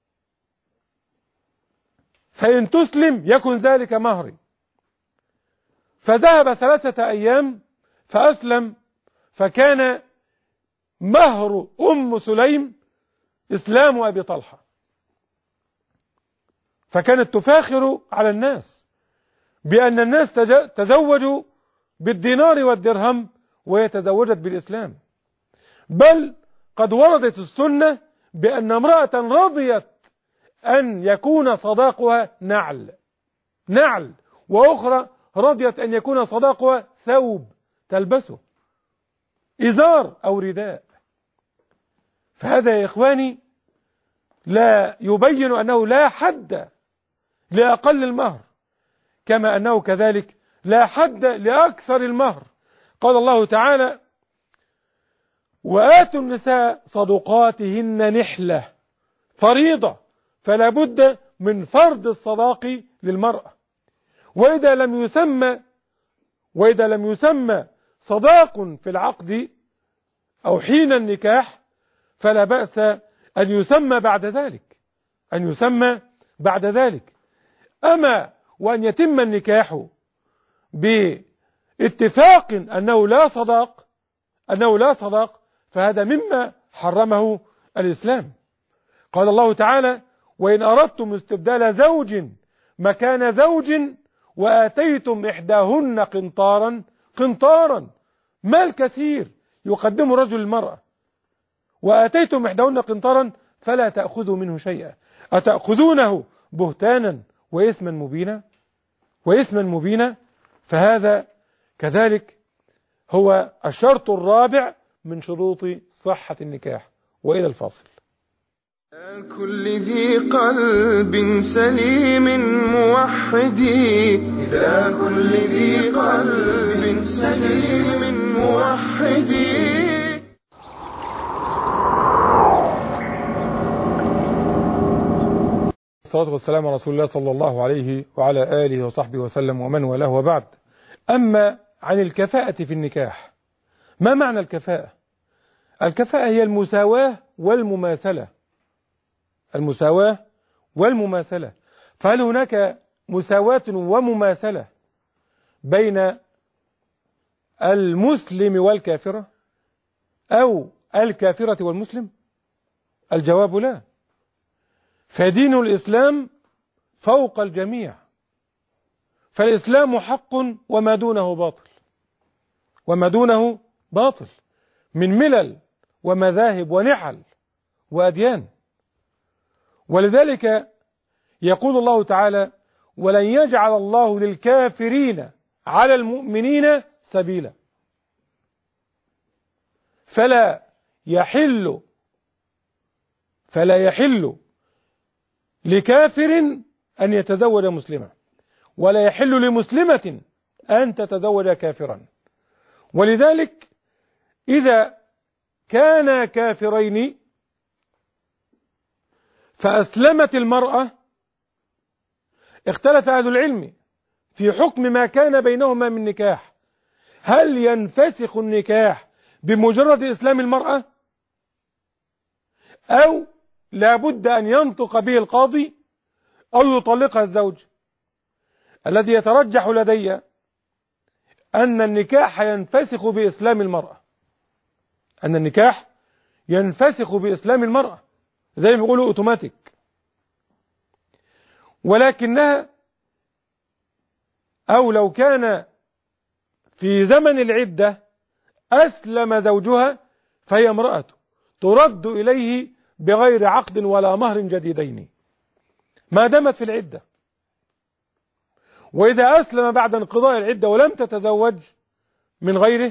فإن تسلم يكن ذلك مهري. فذهب ثلاثة أيام فأسلم، فكان مهر أم سليم إسلام أبي طلحة، فكانت تفاخر على الناس بأن الناس تزوجوا بالدينار والدرهم وهي تزوجت بالإسلام. بل قد وردت السنة بأن امرأة رضيت أن يكون صداقها نعل نعل وأخرى رضيت أن يكون صداقها ثوب تلبسه، إزار أو رداء. فهذا يا إخواني لا يبين أنه لا حد لأقل المهر، كما أنه كذلك لا حد لأكثر المهر. قال الله تعالى وآتوا النساء صدقاتهن نحلة، فريضة، فلا بد من فرض الصداق للمرأة. وإذا لم يسمى وإذا لم يسمى صداق في العقد أو حين النكاح فلا بأس أن يسمى بعد ذلك أن يسمى بعد ذلك أما وأن يتم النكاح باتفاق أنه لا صداق أنه لا صداق فهذا مما حرمه الإسلام. قال الله تعالى وإن أردتم استبدال زوج مكان زوج وآتيتم إحداهن قنطارا قنطارا مال كثير يقدم رجل المرأة، وآتيتم إحداهن قنطارا فلا تأخذوا منه شيئا أتأخذونه بهتانا وإثما مبينا وإثما مبينا فهذا كذلك هو الشرط الرابع من شروط صحة النكاح. وإلى الفاصل. كل ذي قلب سليم موحدي، إلى كل ذي قلب سليم موحدي. الصلاة والسلام على رسول الله صلى الله عليه وعلى آله وصحبه وسلم ومن والاه، وبعد. أما عن الكفاءة في النكاح، ما معنى الكفاءة؟ الكفاءة هي المساواة والمماثلة المساواة والمماثلة فهل هناك مساواة ومماثلة بين المسلم والكافرة أو الكافرة والمسلم؟ الجواب لا. فدين الإسلام فوق الجميع فالإسلام حق وما دونه باطل، وما دونه باطل من ملل ومذاهب ونحل وأديان. ولذلك يقول الله تعالى: ولن يجعل الله للكافرين على المؤمنين سبيلا. فلا يحل فلا يحل لكافر أن يتزوج مسلما، ولا يحل لمسلمة أن تتزوج كافرا. ولذلك إذا كانا كافرين فأسلمت المرأة، اختلف أهل العلم في حكم ما كان بينهما من نكاح. هل ينفسخ النكاح بمجرد إسلام المرأة، أو لابد أن ينطق به القاضي أو يطلقها الزوج؟ الذي يترجح لدي أن النكاح ينفسخ بإسلام المرأة، أن النكاح ينفسخ بإسلام المرأة زي ما بيقولوا أوتوماتيك. ولكنها أو لو كان في زمن العدة أسلم زوجها فهي امرأة ترد إليه بغير عقد ولا مهر جديدين ما دامت في العدة. وإذا أسلم بعد انقضاء العدة ولم تتزوج من غيره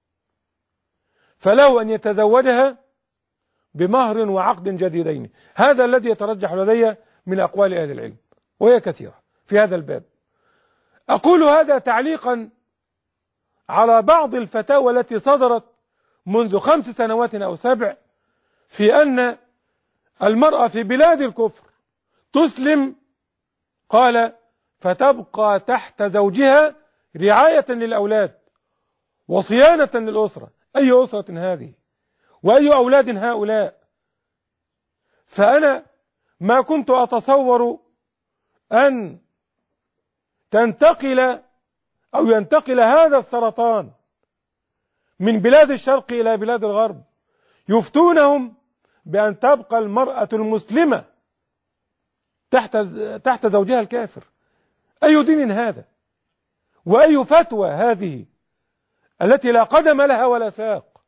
فله أن يتزوجها بمهر وعقد جديدين. هذا الذي يترجح لدي من أقوال أهل العلم، وهي كثيرة في هذا الباب. أقول هذا تعليقا على بعض الفتاوى التي صدرت منذ خمس سنوات أو سبع في أن المرأة في بلاد الكفر تسلم، قال فتبقى تحت زوجها رعاية للأولاد وصيانة للأسرة. أي أسرة هذه؟ وأي أولاد هؤلاء؟ فأنا ما كنت أتصور أن تنتقل أو ينتقل هذا السرطان من بلاد الشرق إلى بلاد الغرب، يفتونهم بأن تبقى المرأة المسلمة تحت تحت زوجها الكافر. أي دين هذا؟ وأي فتوى هذه التي لا قدم لها ولا ساق؟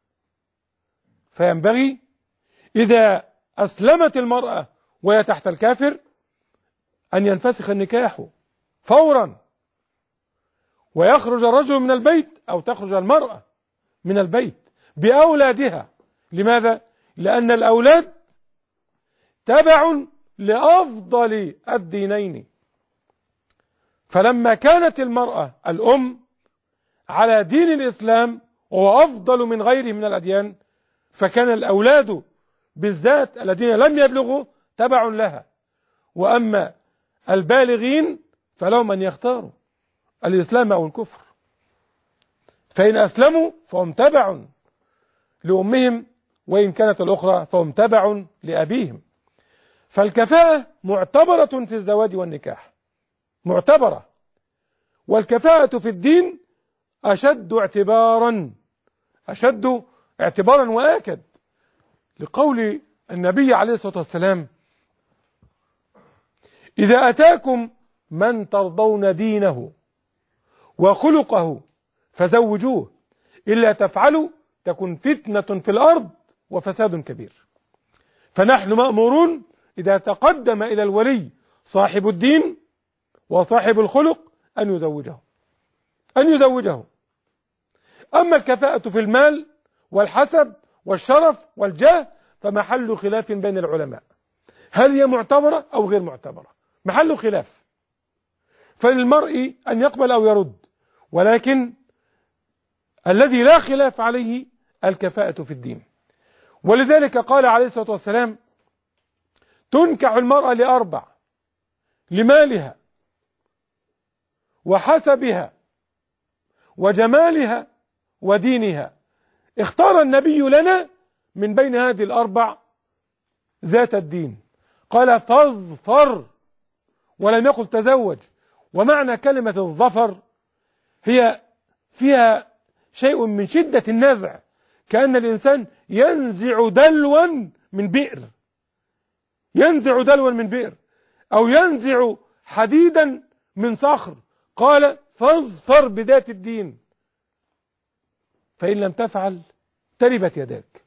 فينبغي إذا أسلمت المرأة وهي تحت الكافر أن ينفسخ النكاح فورا، ويخرج الرجل من البيت أو تخرج المرأة من البيت بأولادها. لماذا؟ لأن الأولاد تبع لأفضل الدينين. فلما كانت المرأة الأم على دين الإسلام وهو أفضل من غيره من الأديان، فكان الأولاد بالذات الذين لم يبلغوا تبع لها. وأما البالغين فلهم أن يختاروا الإسلام أو الكفر، فإن أسلموا فهم تبع لأمهم، وإن كانت الأخرى فهم تبع لأبيهم. فالكفاءة معتبرة في الزواج والنكاح، معتبرة. والكفاءة في الدين أشد اعتبارا أشد اعتبارا وآكد، لقول النبي عليه الصلاة والسلام: إذا أتاكم من ترضون دينه وخلقه فزوجوه، إلا تفعلوا تكن فتنة في الأرض وفساد كبير. فنحن مأمورون إذا تقدم إلى الولي صاحب الدين وصاحب الخلق أن يزوجه أن يزوجه أما الكفاءة في المال والحسب والشرف والجاه فمحل خلاف بين العلماء، هل هي معتبرة أو غير معتبرة؟ محل خلاف. فللمرء أن يقبل أو يرد، ولكن الذي لا خلاف عليه الكفاءة في الدين. ولذلك قال عليه الصلاة والسلام: تنكح المرأة لأربع: لمالها وحسبها وجمالها ودينها. اختار النبي لنا من بين هذه الأربع ذات الدين، قال فاظفر، ولم يقل تزوج. ومعنى كلمة الظفر هي فيها شيء من شدة النزع، كأن الإنسان ينزع دلوا من بئر ينزع دلوا من بئر أو ينزع حديدا من صخر. قال فاظفر بذات الدين فإن لم تفعل تربت يداك.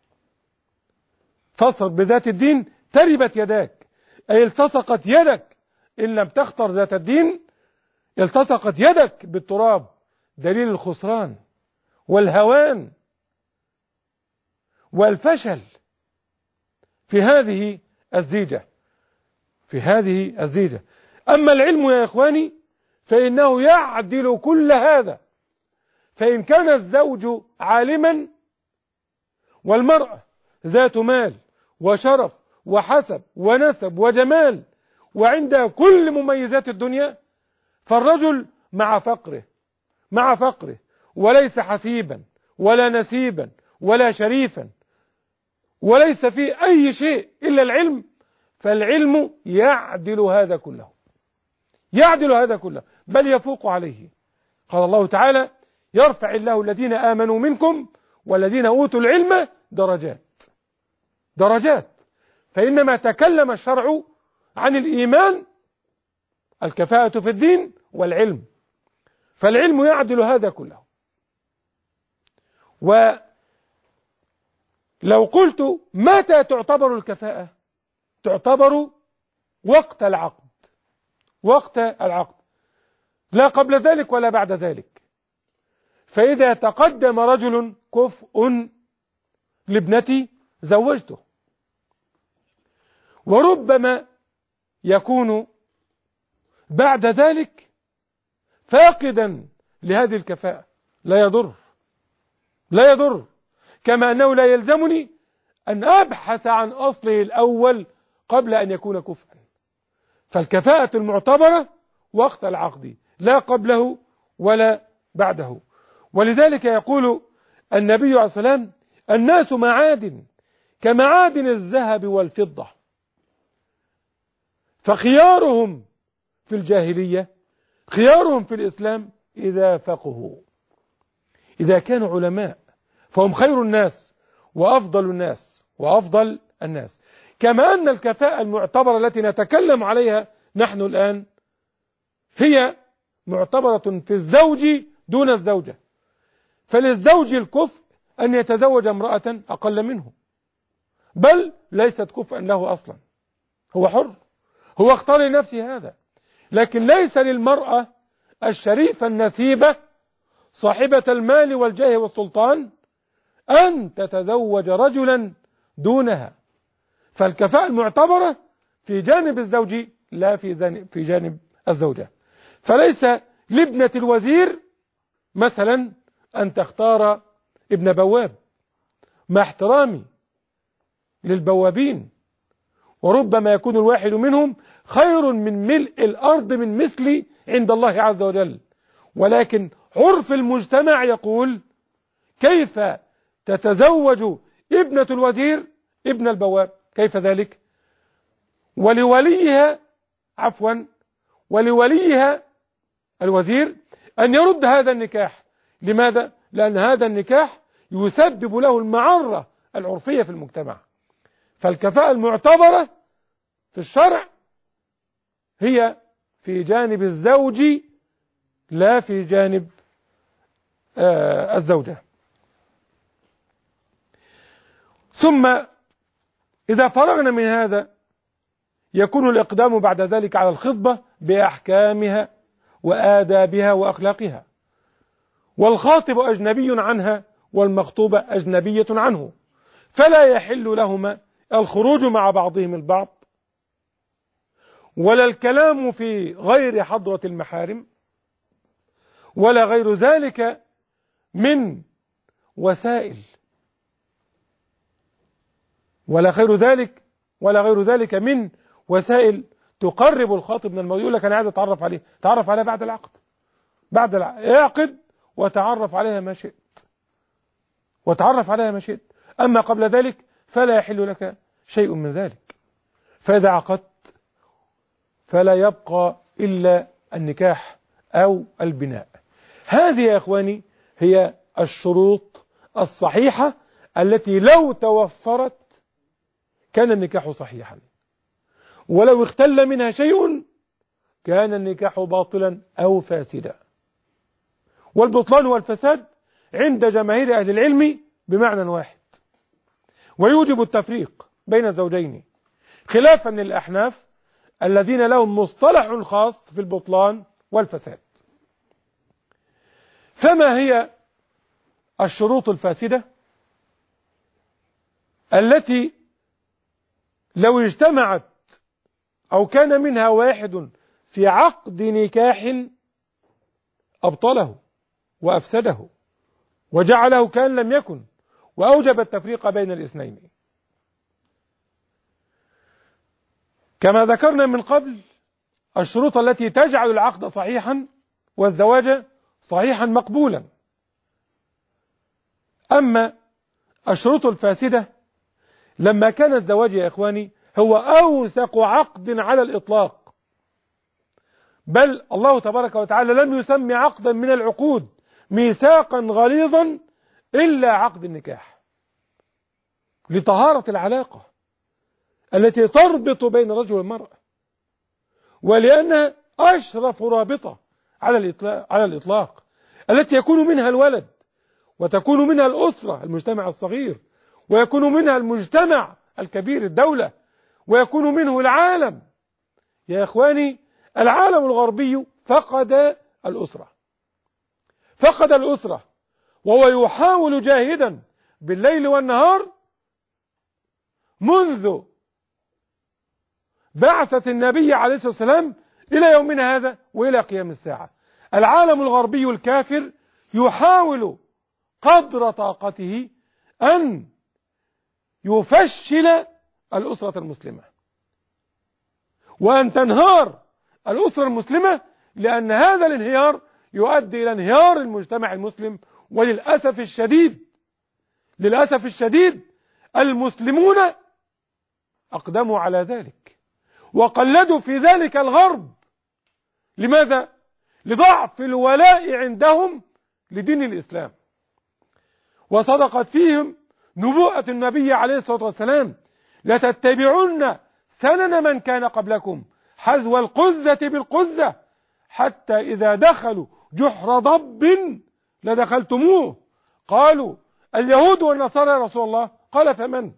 فاظفر بذات الدين تربت يداك، أي التصقت يدك إن لم تختر ذات الدين، التصقت يدك بالتراب، دليل الخسران والهوان والفشل في هذه الزيجة في هذه الزيجة. أما العلم يا إخواني فإنه يعدل كل هذا. فإن كان الزوج عالما والمرأة ذات مال وشرف وحسب ونسب وجمال وعندها كل مميزات الدنيا، فالرجل مع فقره مع فقره وليس حسيبا ولا نسيبا ولا شريفا وليس فيه أي شيء إلا العلم، فالعلم يعدل هذا كله يعدل هذا كله بل يفوق عليه. قال الله تعالى يرفع الله الذين آمنوا منكم والذين أوتوا العلم درجات درجات. فإنما تكلم الشرع عن الإيمان، الكفاءة في الدين والعلم، فالعلم يعدل هذا كله. ولو قلت متى تعتبر الكفاءة؟ تعتبر وقت العقد وقت العقد لا قبل ذلك ولا بعد ذلك. فإذا تقدم رجل كفء لابنتي زوجته، وربما يكون بعد ذلك فاقدا لهذه الكفاءة، لا يضر لا يضر كما أنه لا يلزمني أن أبحث عن أصله الأول قبل أن يكون كفءا. فالكفاءة المعتبرة وقت العقد لا قبله ولا بعده. ولذلك يقول النبي عليه الصلاة والسلام الناس معادن كمعادن الذهب والفضة، فخيارهم في الجاهلية خيارهم في الإسلام إذا فقهوا، إذا كانوا علماء فهم خير الناس وأفضل الناس وأفضل الناس. كما أن الكفاءة المعتبرة التي نتكلم عليها نحن الآن هي معتبرة في الزوج دون الزوجة. فللزوج الكفء أن يتزوج امرأة أقل منه، بل ليست كفءا له أصلا، هو حر، هو اختار لنفسه هذا. لكن ليس للمرأة الشريفة النسيبة صاحبة المال والجاه والسلطان أن تتزوج رجلا دونها. فالكفاءة المعتبرة في جانب الزوج لا في في جانب الزوجة. فليس لابنة الوزير مثلا أن تختار ابن بواب، مع احترامي للبوابين، وربما يكون الواحد منهم خير من ملء الأرض من مثلي عند الله عز وجل، ولكن عرف المجتمع يقول كيف تتزوج ابنة الوزير ابن البواب؟ كيف ذلك؟ ولوليها عفوا ولوليها الوزير أن يرد هذا النكاح. لماذا؟ لأن هذا النكاح يسبب له المعرة العرفية في المجتمع. فالكفاءة المعتبرة في الشرع هي في جانب الزوج لا في جانب آه الزوجة. ثم إذا فرغنا من هذا يكون الإقدام بعد ذلك على الخطبة بأحكامها وآدابها وأخلاقها، والخاطب أجنبي عنها والمخطوبة أجنبية عنه، فلا يحل لهما الخروج مع بعضهم البعض ولا الكلام في غير حضرة المحارم ولا غير ذلك من وسائل ولا غير ذلك ولا غير ذلك من وسائل تقرب الخاطب من الموضوع. يقول لك أنا عايز أتعرف عليه، تعرف عليها بعد العقد، بعد العقد اعقد وتعرف عليها ما شئت وتعرف عليها ما شئت. أما قبل ذلك فلا يحل لك شيء من ذلك. فإذا عقدت فلا يبقى إلا النكاح أو البناء. هذه يا إخواني هي الشروط الصحيحة التي لو توفرت كان النكاح صحيحا، ولو اختل منها شيء كان النكاح باطلا أو فاسدا. والبطلان والفساد عند جماهير أهل العلم بمعنى واحد، ويوجب التفريق بين الزوجين، خلافا للأحناف الذين لهم مصطلح خاص في البطلان والفساد. فما هي الشروط الفاسدة التي لو اجتمعت أو كان منها واحد في عقد نكاح أبطله وأفسده وجعله كأن لم يكن وأوجب التفريق بين الاثنين؟ كما ذكرنا من قبل الشروط التي تجعل العقد صحيحا والزواج صحيحا مقبولا. أما الشروط الفاسدة لما كان الزواج يا إخواني هو أوثق عقد على الإطلاق، بل الله تبارك وتعالى لم يسمي عقدا من العقود ميثاقا غليظا إلا عقد النكاح، لطهارة العلاقة التي تربط بين الرجل والمرأة، ولأنها أشرف رابطة على الإطلاق, على الإطلاق التي يكون منها الولد وتكون منها الأسرة المجتمع الصغير، ويكون منها المجتمع الكبير الدولة، ويكون منه العالم. يا إخواني العالم الغربي فقد الأسرة، فقد الأسرة، وهو يحاول جاهدا بالليل والنهار منذ بعثة النبي عليه الصلاة والسلام إلى يومنا هذا وإلى قيام الساعة. العالم الغربي الكافر يحاول قدر طاقته أن يفشل الأسرة المسلمة وأن تنهار الأسرة المسلمة، لأن هذا الانهيار يؤدي إلى انهيار المجتمع المسلم. وللأسف الشديد للأسف الشديد المسلمون أقدموا على ذلك وقلدوا في ذلك الغرب. لماذا؟ لضعف الولاء عندهم لدين الإسلام. وصدقت فيهم نبوءة النبي عليه الصلاة والسلام: لتتبعن سنن من كان قبلكم حذو القذة بالقذة حتى إذا دخلوا جحر ضب لدخلتموه. قالوا اليهود والنصارى يا رسول الله. قال فمن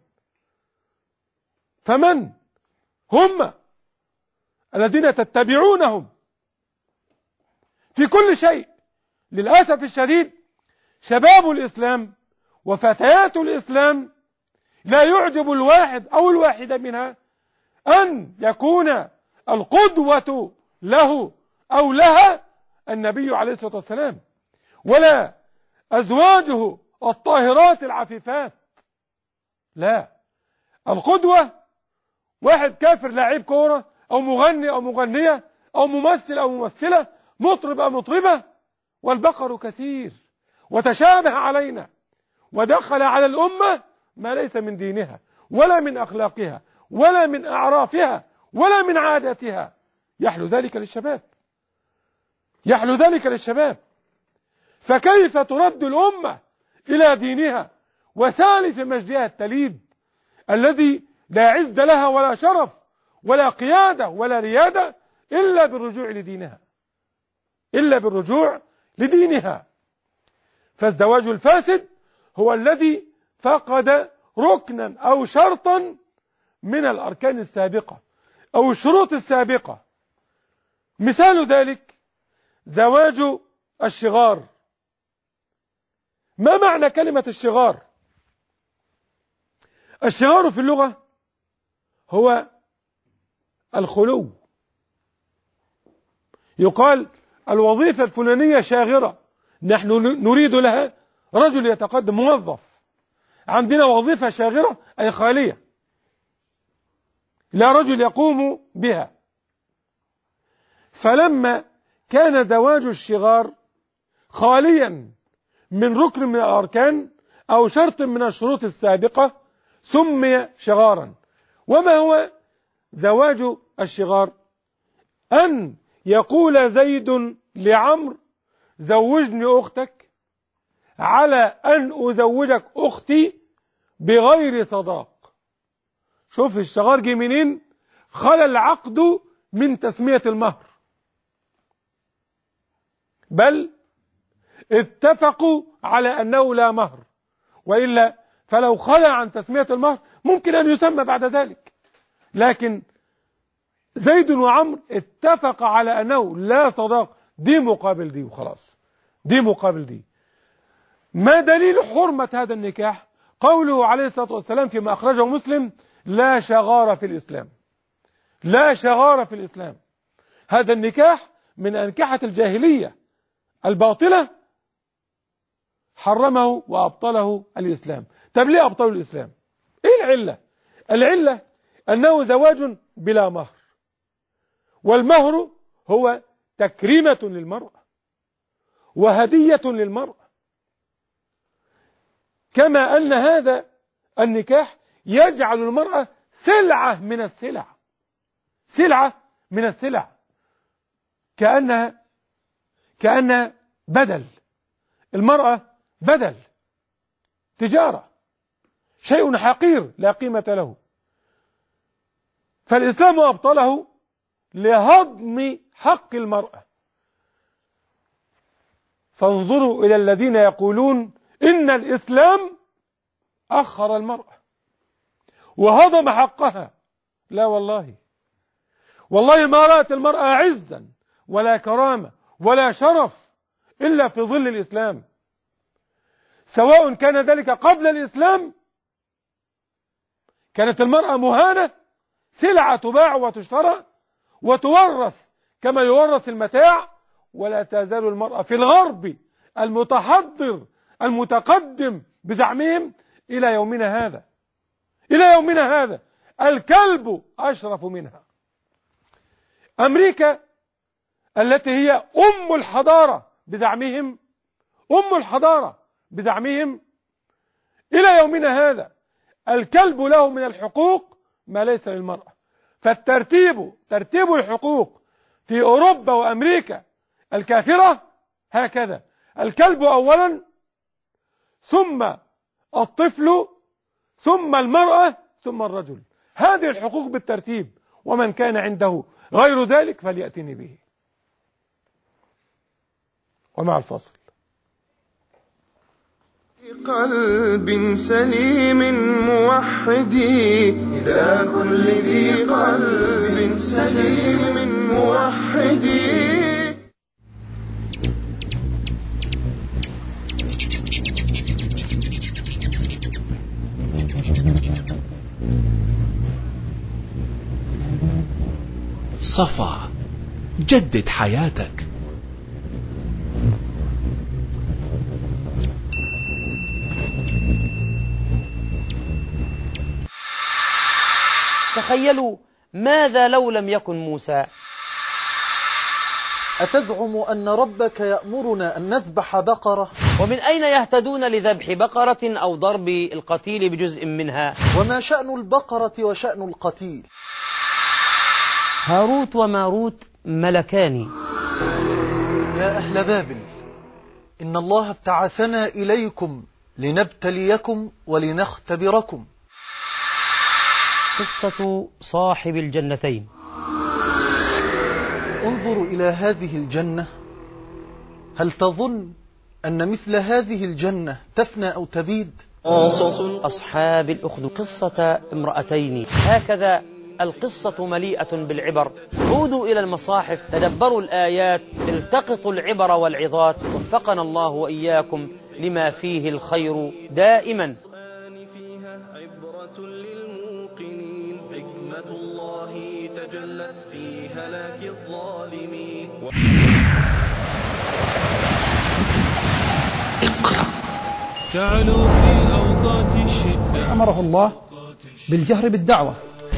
فمن هم الذين تتبعونهم في كل شيء؟ للأسف الشديد شباب الإسلام وفتيات الإسلام لا يعجب الواحد أو الواحدة منها أن يكون القدوة له أو لها النبي عليه الصلاة والسلام، ولا أزواجه الطاهرات العفيفات. لا، القدوة واحد كافر لاعب كورة أو مغني أو مغنية أو ممثل أو ممثلة، مطرب أو مطربة. والبقر كثير وتشابه علينا ودخل على الأمة ما ليس من دينها ولا من أخلاقها ولا من أعرافها ولا من عاداتها. يحلو ذلك للشباب، يحلو ذلك للشباب. فكيف ترد الأمة إلى دينها وثالث مجدها التليد الذي لا عز لها ولا شرف ولا قيادة ولا ريادة إلا بالرجوع لدينها، إلا بالرجوع لدينها. فالزواج الفاسد هو الذي فقد ركنا أو شرطا من الأركان السابقة أو الشروط السابقة. مثال ذلك زواج الشغار. ما معنى كلمة الشغار؟ الشغار في اللغة هو الخلو. يقال الوظيفة الفلانية شاغرة، نحن نريد لها رجل يتقدم، موظف. عندنا وظيفة شاغرة أي خالية، لا رجل يقوم بها. فلما كان زواج الشغار خاليا من ركن من الأركان أو شرط من الشروط السابقة سمي شغارا. وما هو زواج الشغار؟ أن يقول زيد لعمرو زوجني أختك على أن أزوجك أختي بغير صداق. شوف الشغار جه منين؟ خلى العقد من تسمية المهر، بل اتفقوا على أنه لا مهر، وإلا فلو خلع عن تسمية المهر ممكن أن يسمى بعد ذلك، لكن زيد وعمر اتفق على أنه لا صداق، دي مقابل دي وخلاص، دي مقابل دي. ما دليل حرمة هذا النكاح؟ قوله عليه الصلاة والسلام فيما أخرجه مسلم: لا شغار في الإسلام، لا شغار في الإسلام. هذا النكاح من أنكحة الجاهلية الباطلة حرمه وأبطله الإسلام. طب ليه أبطله الإسلام؟ إيه العلة؟ العلة أنه زواج بلا مهر، والمهر هو تكريمة للمرأة وهدية للمرأة، كما أن هذا النكاح يجعل المرأة سلعة من السلع، سلعة من السلع، كأنها كأنها بدل. المرأة بدل، تجارة، شيء حقير لا قيمة له، فالإسلام أبطله لهضم حق المرأة. فانظروا إلى الذين يقولون إن الإسلام أخر المرأة وهضم حقها. لا والله، والله ما رأت المرأة عزا ولا كرامة ولا شرف إلا في ظل الإسلام، سواء كان ذلك قبل الإسلام كانت المرأة مهانة، سلعة تباع وتشترى وتورث كما يورث المتاع، ولا تزال المرأة في الغرب المتحضر المتقدم بزعمهم إلى يومنا هذا، إلى يومنا هذا الكلب أشرف منها. أمريكا التي هي أم الحضارة بزعمهم، أم الحضارة بزعمهم، إلى يومنا هذا الكلب له من الحقوق ما ليس للمرأة. فالترتيب ترتيب الحقوق في أوروبا وأمريكا الكافرة هكذا: الكلب أولا، ثم الطفل، ثم المرأة، ثم الرجل. هذه الحقوق بالترتيب، ومن كان عنده غير ذلك فليأتني به. ومع الفاصل. قلب سليم موحدي، إلى كل ذي قلب سليم موحدي. صفا، جدد حياتك. تخيلوا ماذا لو لم يكن موسى؟ أتزعم أن ربك يأمرنا أن نذبح بقرة؟ ومن أين يهتدون لذبح بقرة أو ضرب القتيل بجزء منها؟ وما شأن البقرة وشأن القتيل؟ هاروت وماروت ملكان. يا أهل بابل، إن الله ابتعثنا إليكم لنبتليكم ولنختبركم. قصة صاحب الجنتين. انظروا إلى هذه الجنة، هل تظن أن مثل هذه الجنة تفنى أو تبيد؟ قصص أصحاب الأخدود. قصة امرأتين. هكذا القصة مليئة بالعبر. عودوا إلى المصاحف، تدبروا الآيات، التقطوا العبر والعظات. وفقنا الله وإياكم لما فيه الخير دائما. فيها عبرة للموقنين، حكمة الله تجلت في هلاك الظالمين. اقرأ. جعلوا في أوقات الشدة. أمره الله بالجهر بالدعوة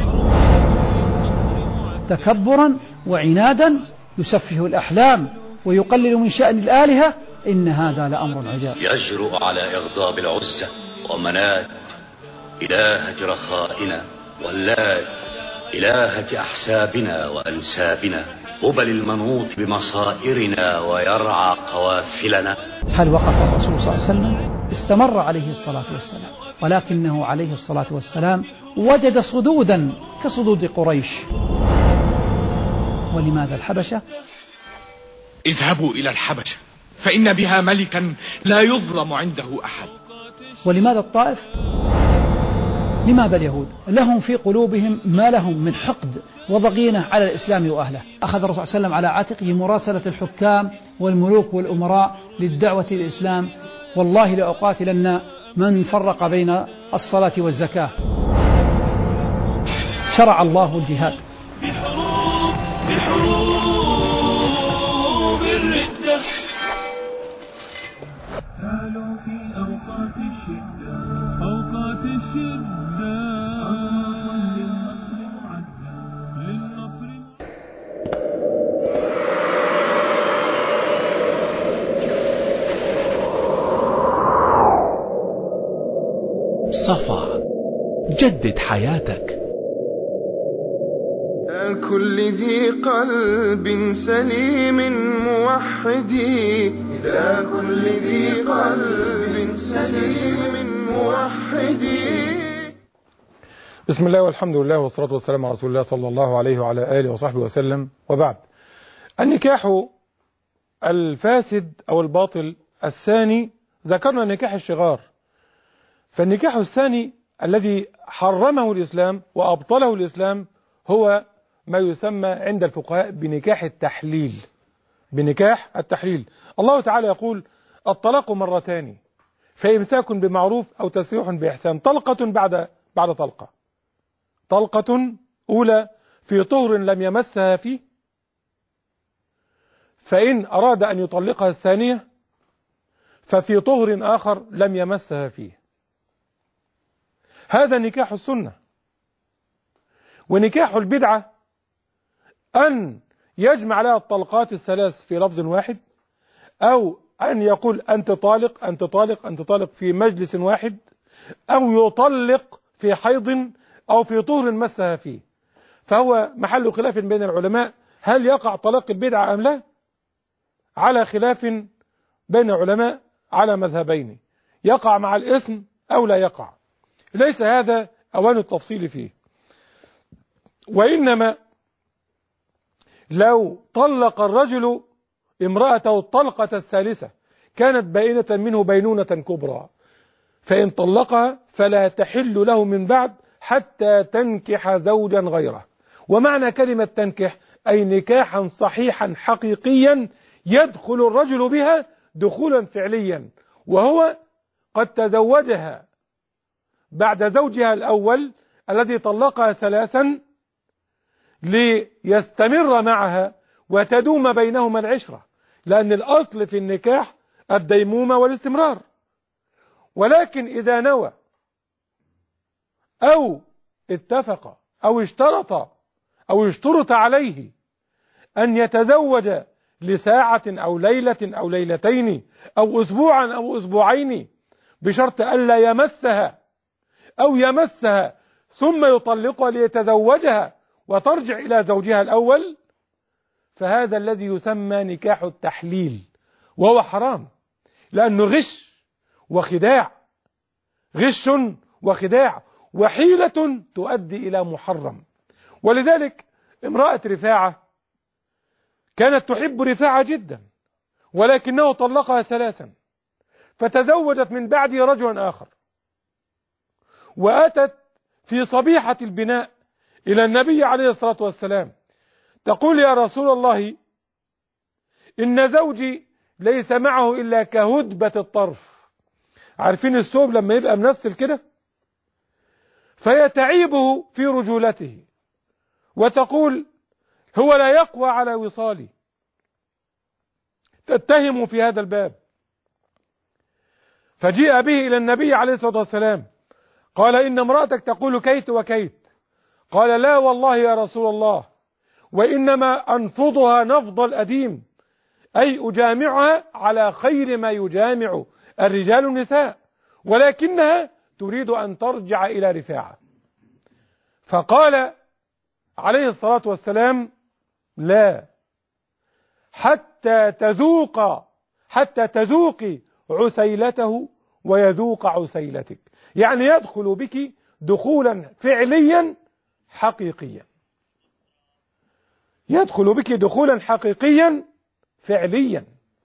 تكبرا وعنادا، يسفه الأحلام ويقلل من شأن الآلهة. إن هذا لأمر عجاب. يجرؤ على إغضاب العزة ومنات إلهة رخائنا، واللات إلهة أحسابنا وأنسابنا، هبل المنوط بمصائرنا ويرعى قوافلنا. هل وقف الرسول صلى الله عليه وسلم؟ استمر عليه الصلاة والسلام، ولكنه عليه الصلاة والسلام وجد صدودا كصدود قريش. ولماذا الحبشة؟ اذهبوا إلى الحبشة فإن بها ملكا لا يظلم عنده أحد. ولماذا الطائف؟ لماذا اليهود؟ لهم في قلوبهم ما لهم من حقد وضغينة على الإسلام وأهله. أخذ الرسول صلى الله عليه وسلم على عاتقه مراسلة الحكام والملوك والأمراء للدعوة للإسلام. والله لأقاتلن من فرق بين الصلاة والزكاة. شرع الله الجهاد بحروب بحروب الردة. تعالوا في أوقات الشدة أوقات الشدة للنصر معدة للنصر. صفا جدد حياتك. كل ذي قلب سليم موحدي، إلى كل ذي قلب سليم موحدي. بسم الله والحمد لله والصلاة والسلام على رسول الله صلى الله عليه وعلى آله وصحبه وسلم، وبعد. النكاح الفاسد أو الباطل الثاني، ذكرنا نكاح الشغار، فالنكاح الثاني الذي حرمه الإسلام وأبطله الإسلام هو ما يسمى عند الفقهاء بنكاح التحليل. بنكاح التحليل، الله تعالى يقول: الطلاق مرتان فإمساك بمعروف أو تسريح بإحسان، طلقة بعد بعد طلقة، طلقة أولى في طهر لم يمسها فيه، فإن أراد أن يطلقها الثانية ففي طهر آخر لم يمسها فيه. هذا نكاح السنة. ونكاح البدعة أن يجمع لها الطلقات الثلاث في لفظ واحد، أو أن يقول أنت طالق أنت طالق أنت طالق في مجلس واحد، أو يطلق في حيض أو في طهر مسها فيه. فهو محل خلاف بين العلماء، هل يقع طلاق البدعة أم لا؟ على خلاف بين العلماء على مذهبين، يقع مع الإثم أو لا يقع. ليس هذا أوان التفصيل فيه، وإنما لو طلق الرجل امرأته الطلقة الثالثة كانت بائنة منه بينونة كبرى، فإن طلقها فلا تحل له من بعد حتى تنكح زوجا غيره. ومعنى كلمة تنكح أي نكاحا صحيحا حقيقيا يدخل الرجل بها دخولا فعليا، وهو قد تزوجها بعد زوجها الأول الذي طلقها ثلاثا ليستمر معها وتدوم بينهما العشرة، لأن الأصل في النكاح الديمومة والاستمرار. ولكن إذا نوى أو اتفق أو اشترط أو اشترط عليه أن يتزوج لساعة أو ليلة أو ليلتين أو أسبوعا أو أسبوعين بشرط ألا يمسها أو يمسها ثم يطلقها ليتزوجها وترجع إلى زوجها الأول، فهذا الذي يسمى نكاح التحليل، وهو حرام، لأنه غش وخداع، غش وخداع وحيلة تؤدي إلى محرم. ولذلك امرأة رفاعة كانت تحب رفاعة جدا، ولكنه طلقها ثلاثا، فتزوجت من بعده رجلا آخر، وأتت في صبيحة البناء إلى النبي عليه الصلاة والسلام تقول: يا رسول الله، إن زوجي ليس معه إلا كهدبة الطرف. عارفين الثوب لما يبقى منسل كده؟ فيتعيبه في رجولته، وتقول: هو لا يقوى على وصالي. تتهم في هذا الباب. فجيء به إلى النبي عليه الصلاة والسلام، قال: إن امرأتك تقول كيت وكيت. قال: لا والله يا رسول الله، وإنما أنفضها نفض الأديم، أي أجامعها على خير ما يجامع الرجال النساء، ولكنها تريد أن ترجع إلى رفاعة. فقال عليه الصلاة والسلام: لا، حتى تذوق حتى تذوقي عسيلته ويذوق عسيلتك، يعني يدخل بك دخولا فعليا حقيقيا، يدخل بك دخولا حقيقيا فعليا.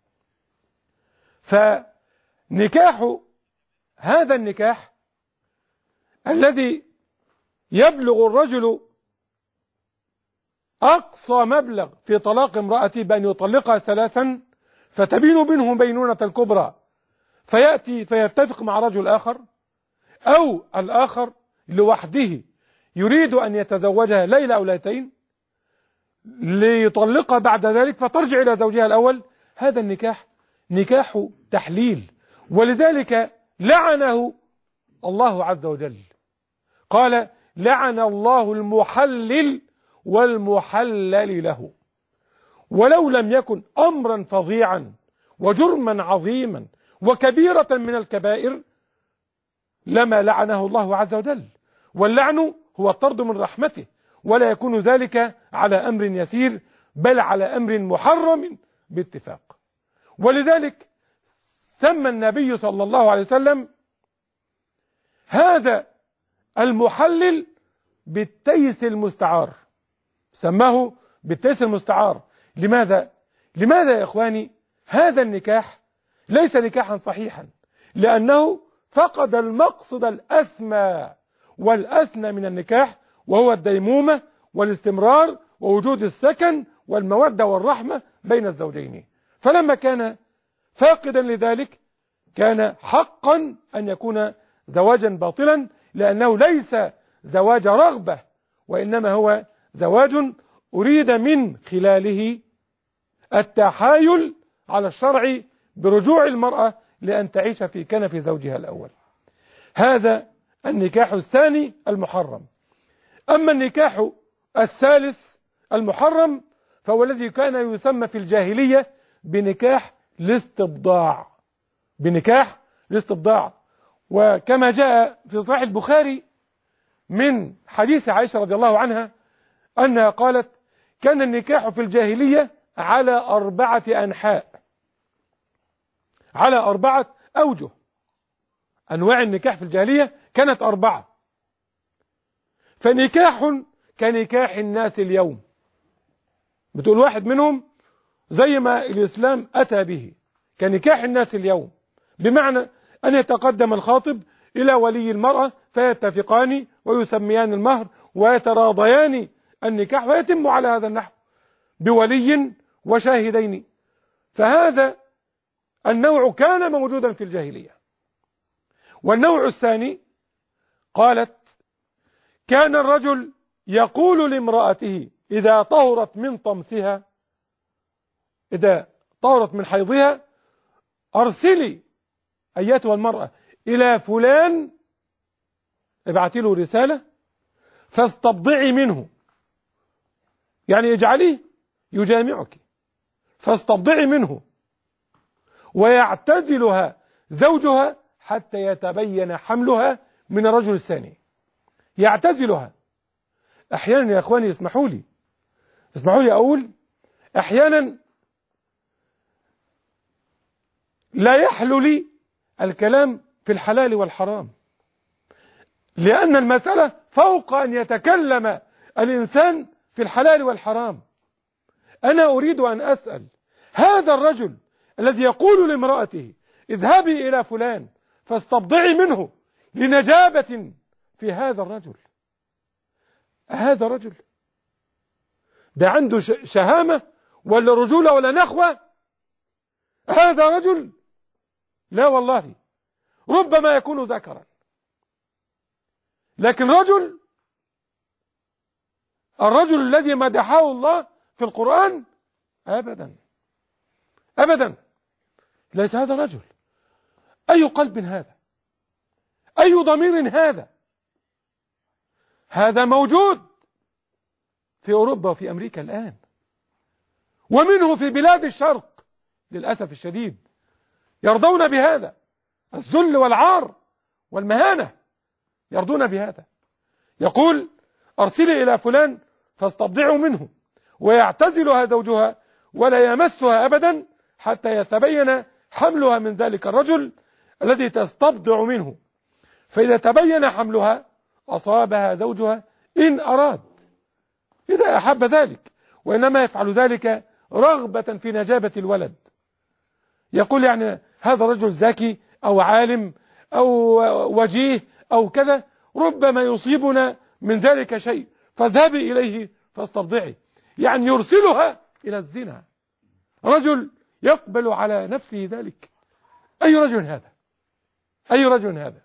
فنكاح هذا النكاح الذي يبلغ الرجل أقصى مبلغ في طلاق امرأته بأن يطلقها ثلاثا فتبين منهم بينونة الكبرى فيأتي فيتفق مع رجل آخر، أو الآخر لوحده يريد أن يتزوجها ليلة أو ليلتين ليطلقها بعد ذلك فترجع إلى زوجها الأول. هذا النكاح نكاح تحليل، ولذلك لعنه الله عز وجل، قال لعن الله المحلل والمحلل له. ولو لم يكن أمرا فظيعا وجرما عظيما وكبيرة من الكبائر لما لعنه الله عز وجل. واللعن هو الطرد من رحمته، ولا يكون ذلك على أمر يسير بل على أمر محرم باتفاق. ولذلك سمى النبي صلى الله عليه وسلم هذا المحلل بالتيس المستعار، سماه بالتيس المستعار. لماذا؟ لماذا يا إخواني؟ هذا النكاح ليس نكاحا صحيحا، لأنه فقد المقصد الأسمى والأسنى من النكاح، وهو الديمومة والاستمرار ووجود السكن والمودة والرحمة بين الزوجين. فلما كان فاقدا لذلك كان حقا أن يكون زواجا باطلا، لأنه ليس زواج رغبة، وإنما هو زواج أريد من خلاله التحايل على الشرع برجوع المرأة لأن تعيش في كنف زوجها الأول. هذا النكاح الثاني المحرم. أما النكاح الثالث المحرم فهو الذي كان يسمى في الجاهلية بنكاح الاستبضاع، بنكاح الاستبضاع. وكما جاء في صحيح البخاري من حديث عائشة رضي الله عنها أنها قالت كان النكاح في الجاهلية على أربعة أنحاء، على أربعة أوجه. أنواع النكاح في الجاهلية كانت أربعة. فنكاح كنكاح الناس اليوم، بتقول واحد منهم زي ما الإسلام أتى به كنكاح الناس اليوم، بمعنى أن يتقدم الخاطب إلى ولي المرأة فيتفقان ويسميان المهر ويتراضيان النكاح ويتم على هذا النحو بولي وشاهدين. فهذا النوع كان موجودا في الجاهلية. والنوع الثاني قالت كان الرجل يقول لامرأته إذا طهرت من طمسها، إذا طهرت من حيضها، أرسلي أيتها المرأة إلى فلان، ابعتي له رسالة فاستبضعي منه، يعني اجعليه يجامعك، فاستبضعي منه، ويعتزلها زوجها حتى يتبين حملها من الرجل الثاني. يعتزلها. أحيانا يا أخواني اسمحوا لي اسمحوا لي أقول أحيانا لا يحلو لي الكلام في الحلال والحرام، لأن المسألة فوق أن يتكلم الإنسان في الحلال والحرام. أنا أريد أن أسأل هذا الرجل الذي يقول لامرأته اذهبي إلى فلان فاستبضعي منه لنجابة في هذا الرجل، هذا رجل ده عنده شهامة ولا رجولة ولا نخوة؟ هذا رجل؟ لا والله، ربما يكون ذكرا، لكن رجل، الرجل الذي مدحه الله في القرآن أبدا أبدا، ليس هذا رجل. أي قلب هذا؟ أي ضمير هذا؟ هذا موجود في أوروبا وفي أمريكا الآن، ومنه في بلاد الشرق للأسف الشديد، يرضون بهذا الذل والعار والمهانة، يرضون بهذا. يقول أرسلي إلى فلان فاستبضعوا منه، ويعتزلها زوجها ولا يمسها أبدا حتى يتبين حملها من ذلك الرجل الذي تستبضع منه. فإذا تبين حملها أصابها زوجها إن أراد، إذا أحب ذلك، وإنما يفعل ذلك رغبة في نجابة الولد، يقول يعني هذا رجل ذكي أو عالم أو وجيه أو كذا، ربما يصيبنا من ذلك شيء، فاذهبي إليه فاسترضعي. يعني يرسلها إلى الزنا، رجل يقبل على نفسه ذلك. أي رجل هذا؟ أي رجل هذا؟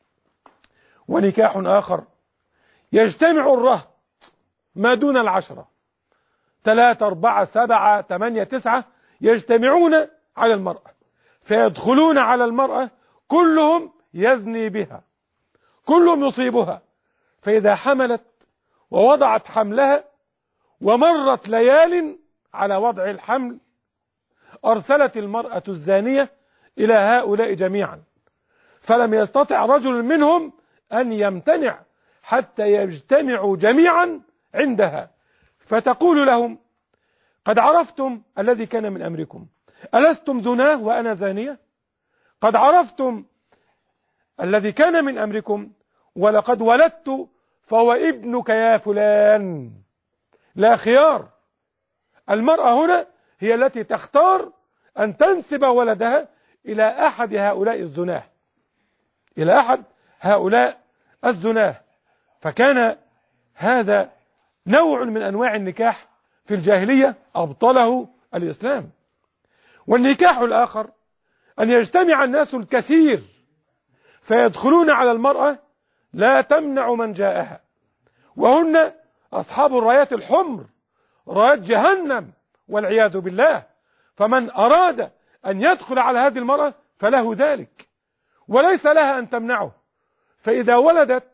ونكاح آخر، يجتمع الرهط ما دون العشرة، ثلاثة أربعة سبعة ثمانية تسعة، يجتمعون على المرأة فيدخلون على المرأة، كلهم يزني بها، كلهم يصيبها. فإذا حملت ووضعت حملها ومرت ليال على وضع الحمل، أرسلت المرأة الزانية إلى هؤلاء جميعا، فلم يستطع رجل منهم أن يمتنع حتى يجتمعوا جميعا عندها، فتقول لهم: قد عرفتم الذي كان من أمركم، ألستم زناه وأنا زانية؟ قد عرفتم الذي كان من أمركم، ولقد ولدت فهو ابنك يا فلان. لا خيار. المرأة هنا هي التي تختار أن تنسب ولدها إلى أحد هؤلاء الزناه، إلى أحد هؤلاء الزناه. فكان هذا نوع من أنواع النكاح في الجاهلية أبطله الإسلام. والنكاح الآخر أن يجتمع الناس الكثير فيدخلون على المرأة لا تمنع من جاءها، وهن أصحاب الرايات الحمر، رايات جهنم والعياذ بالله. فمن أراد أن يدخل على هذه المرأة فله ذلك، وليس لها أن تمنعه. فإذا ولدت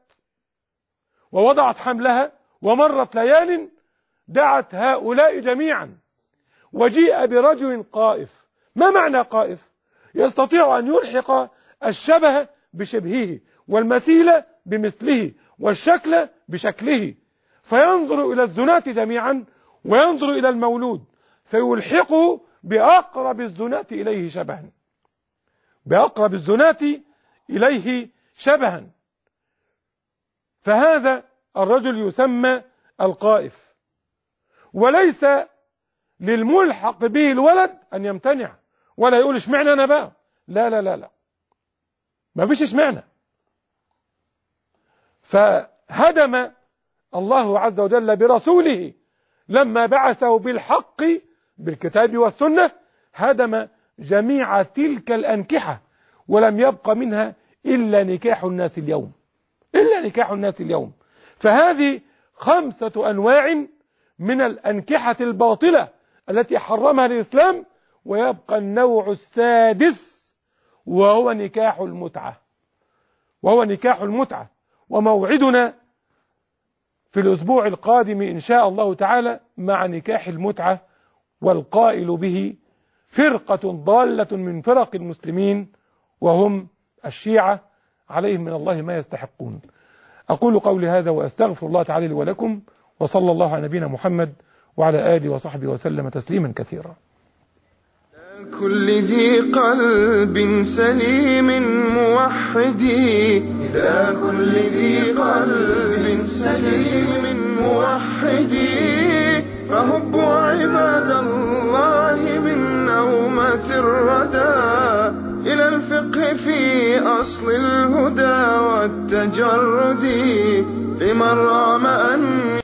ووضعت حملها ومرت ليال، دعت هؤلاء جميعا، وجيء برجل قائف. ما معنى قائف؟ يستطيع أن يلحق الشبه بشبهه، والمثيل بمثله، والشكل بشكله، فينظر إلى الزنات جميعا وينظر إلى المولود فيلحقه بأقرب الزنات إليه شبها، بأقرب الزنات إليه شبها. فهذا الرجل يسمى القائف. وليس للملحق به الولد أن يمتنع ولا يقول اشمعنى أنا بقى، لا لا لا لا، ما فيش اشمعنى. فهدم الله عز وجل برسوله لما بعثه بالحق بالكتاب والسنة، هدم جميع تلك الأنكحة، ولم يبق منها إلا نكاح الناس اليوم، إلا نكاح الناس اليوم. فهذه خمسة أنواع من الأنكحة الباطلة التي حرمها الإسلام، ويبقى النوع السادس وهو نكاح المتعة، وهو نكاح المتعة. وموعدنا في الأسبوع القادم إن شاء الله تعالى مع نكاح المتعة، والقائل به فرقة ضالة من فرق المسلمين، وهم الشيعة، عليهم من الله ما يستحقون. أقول قولي هذا وأستغفر الله تعالى لي ولكم، وصلى الله على نبينا محمد وعلى آله وصحبه وسلم تسليما كثيرا. كل ذي قلب سليم موحدي، إلى كل ذي قلب سليم موحدي، فهب عباد الله من نومة الردى إلى الفقه في أصل الهدى والتجرد، لمن رام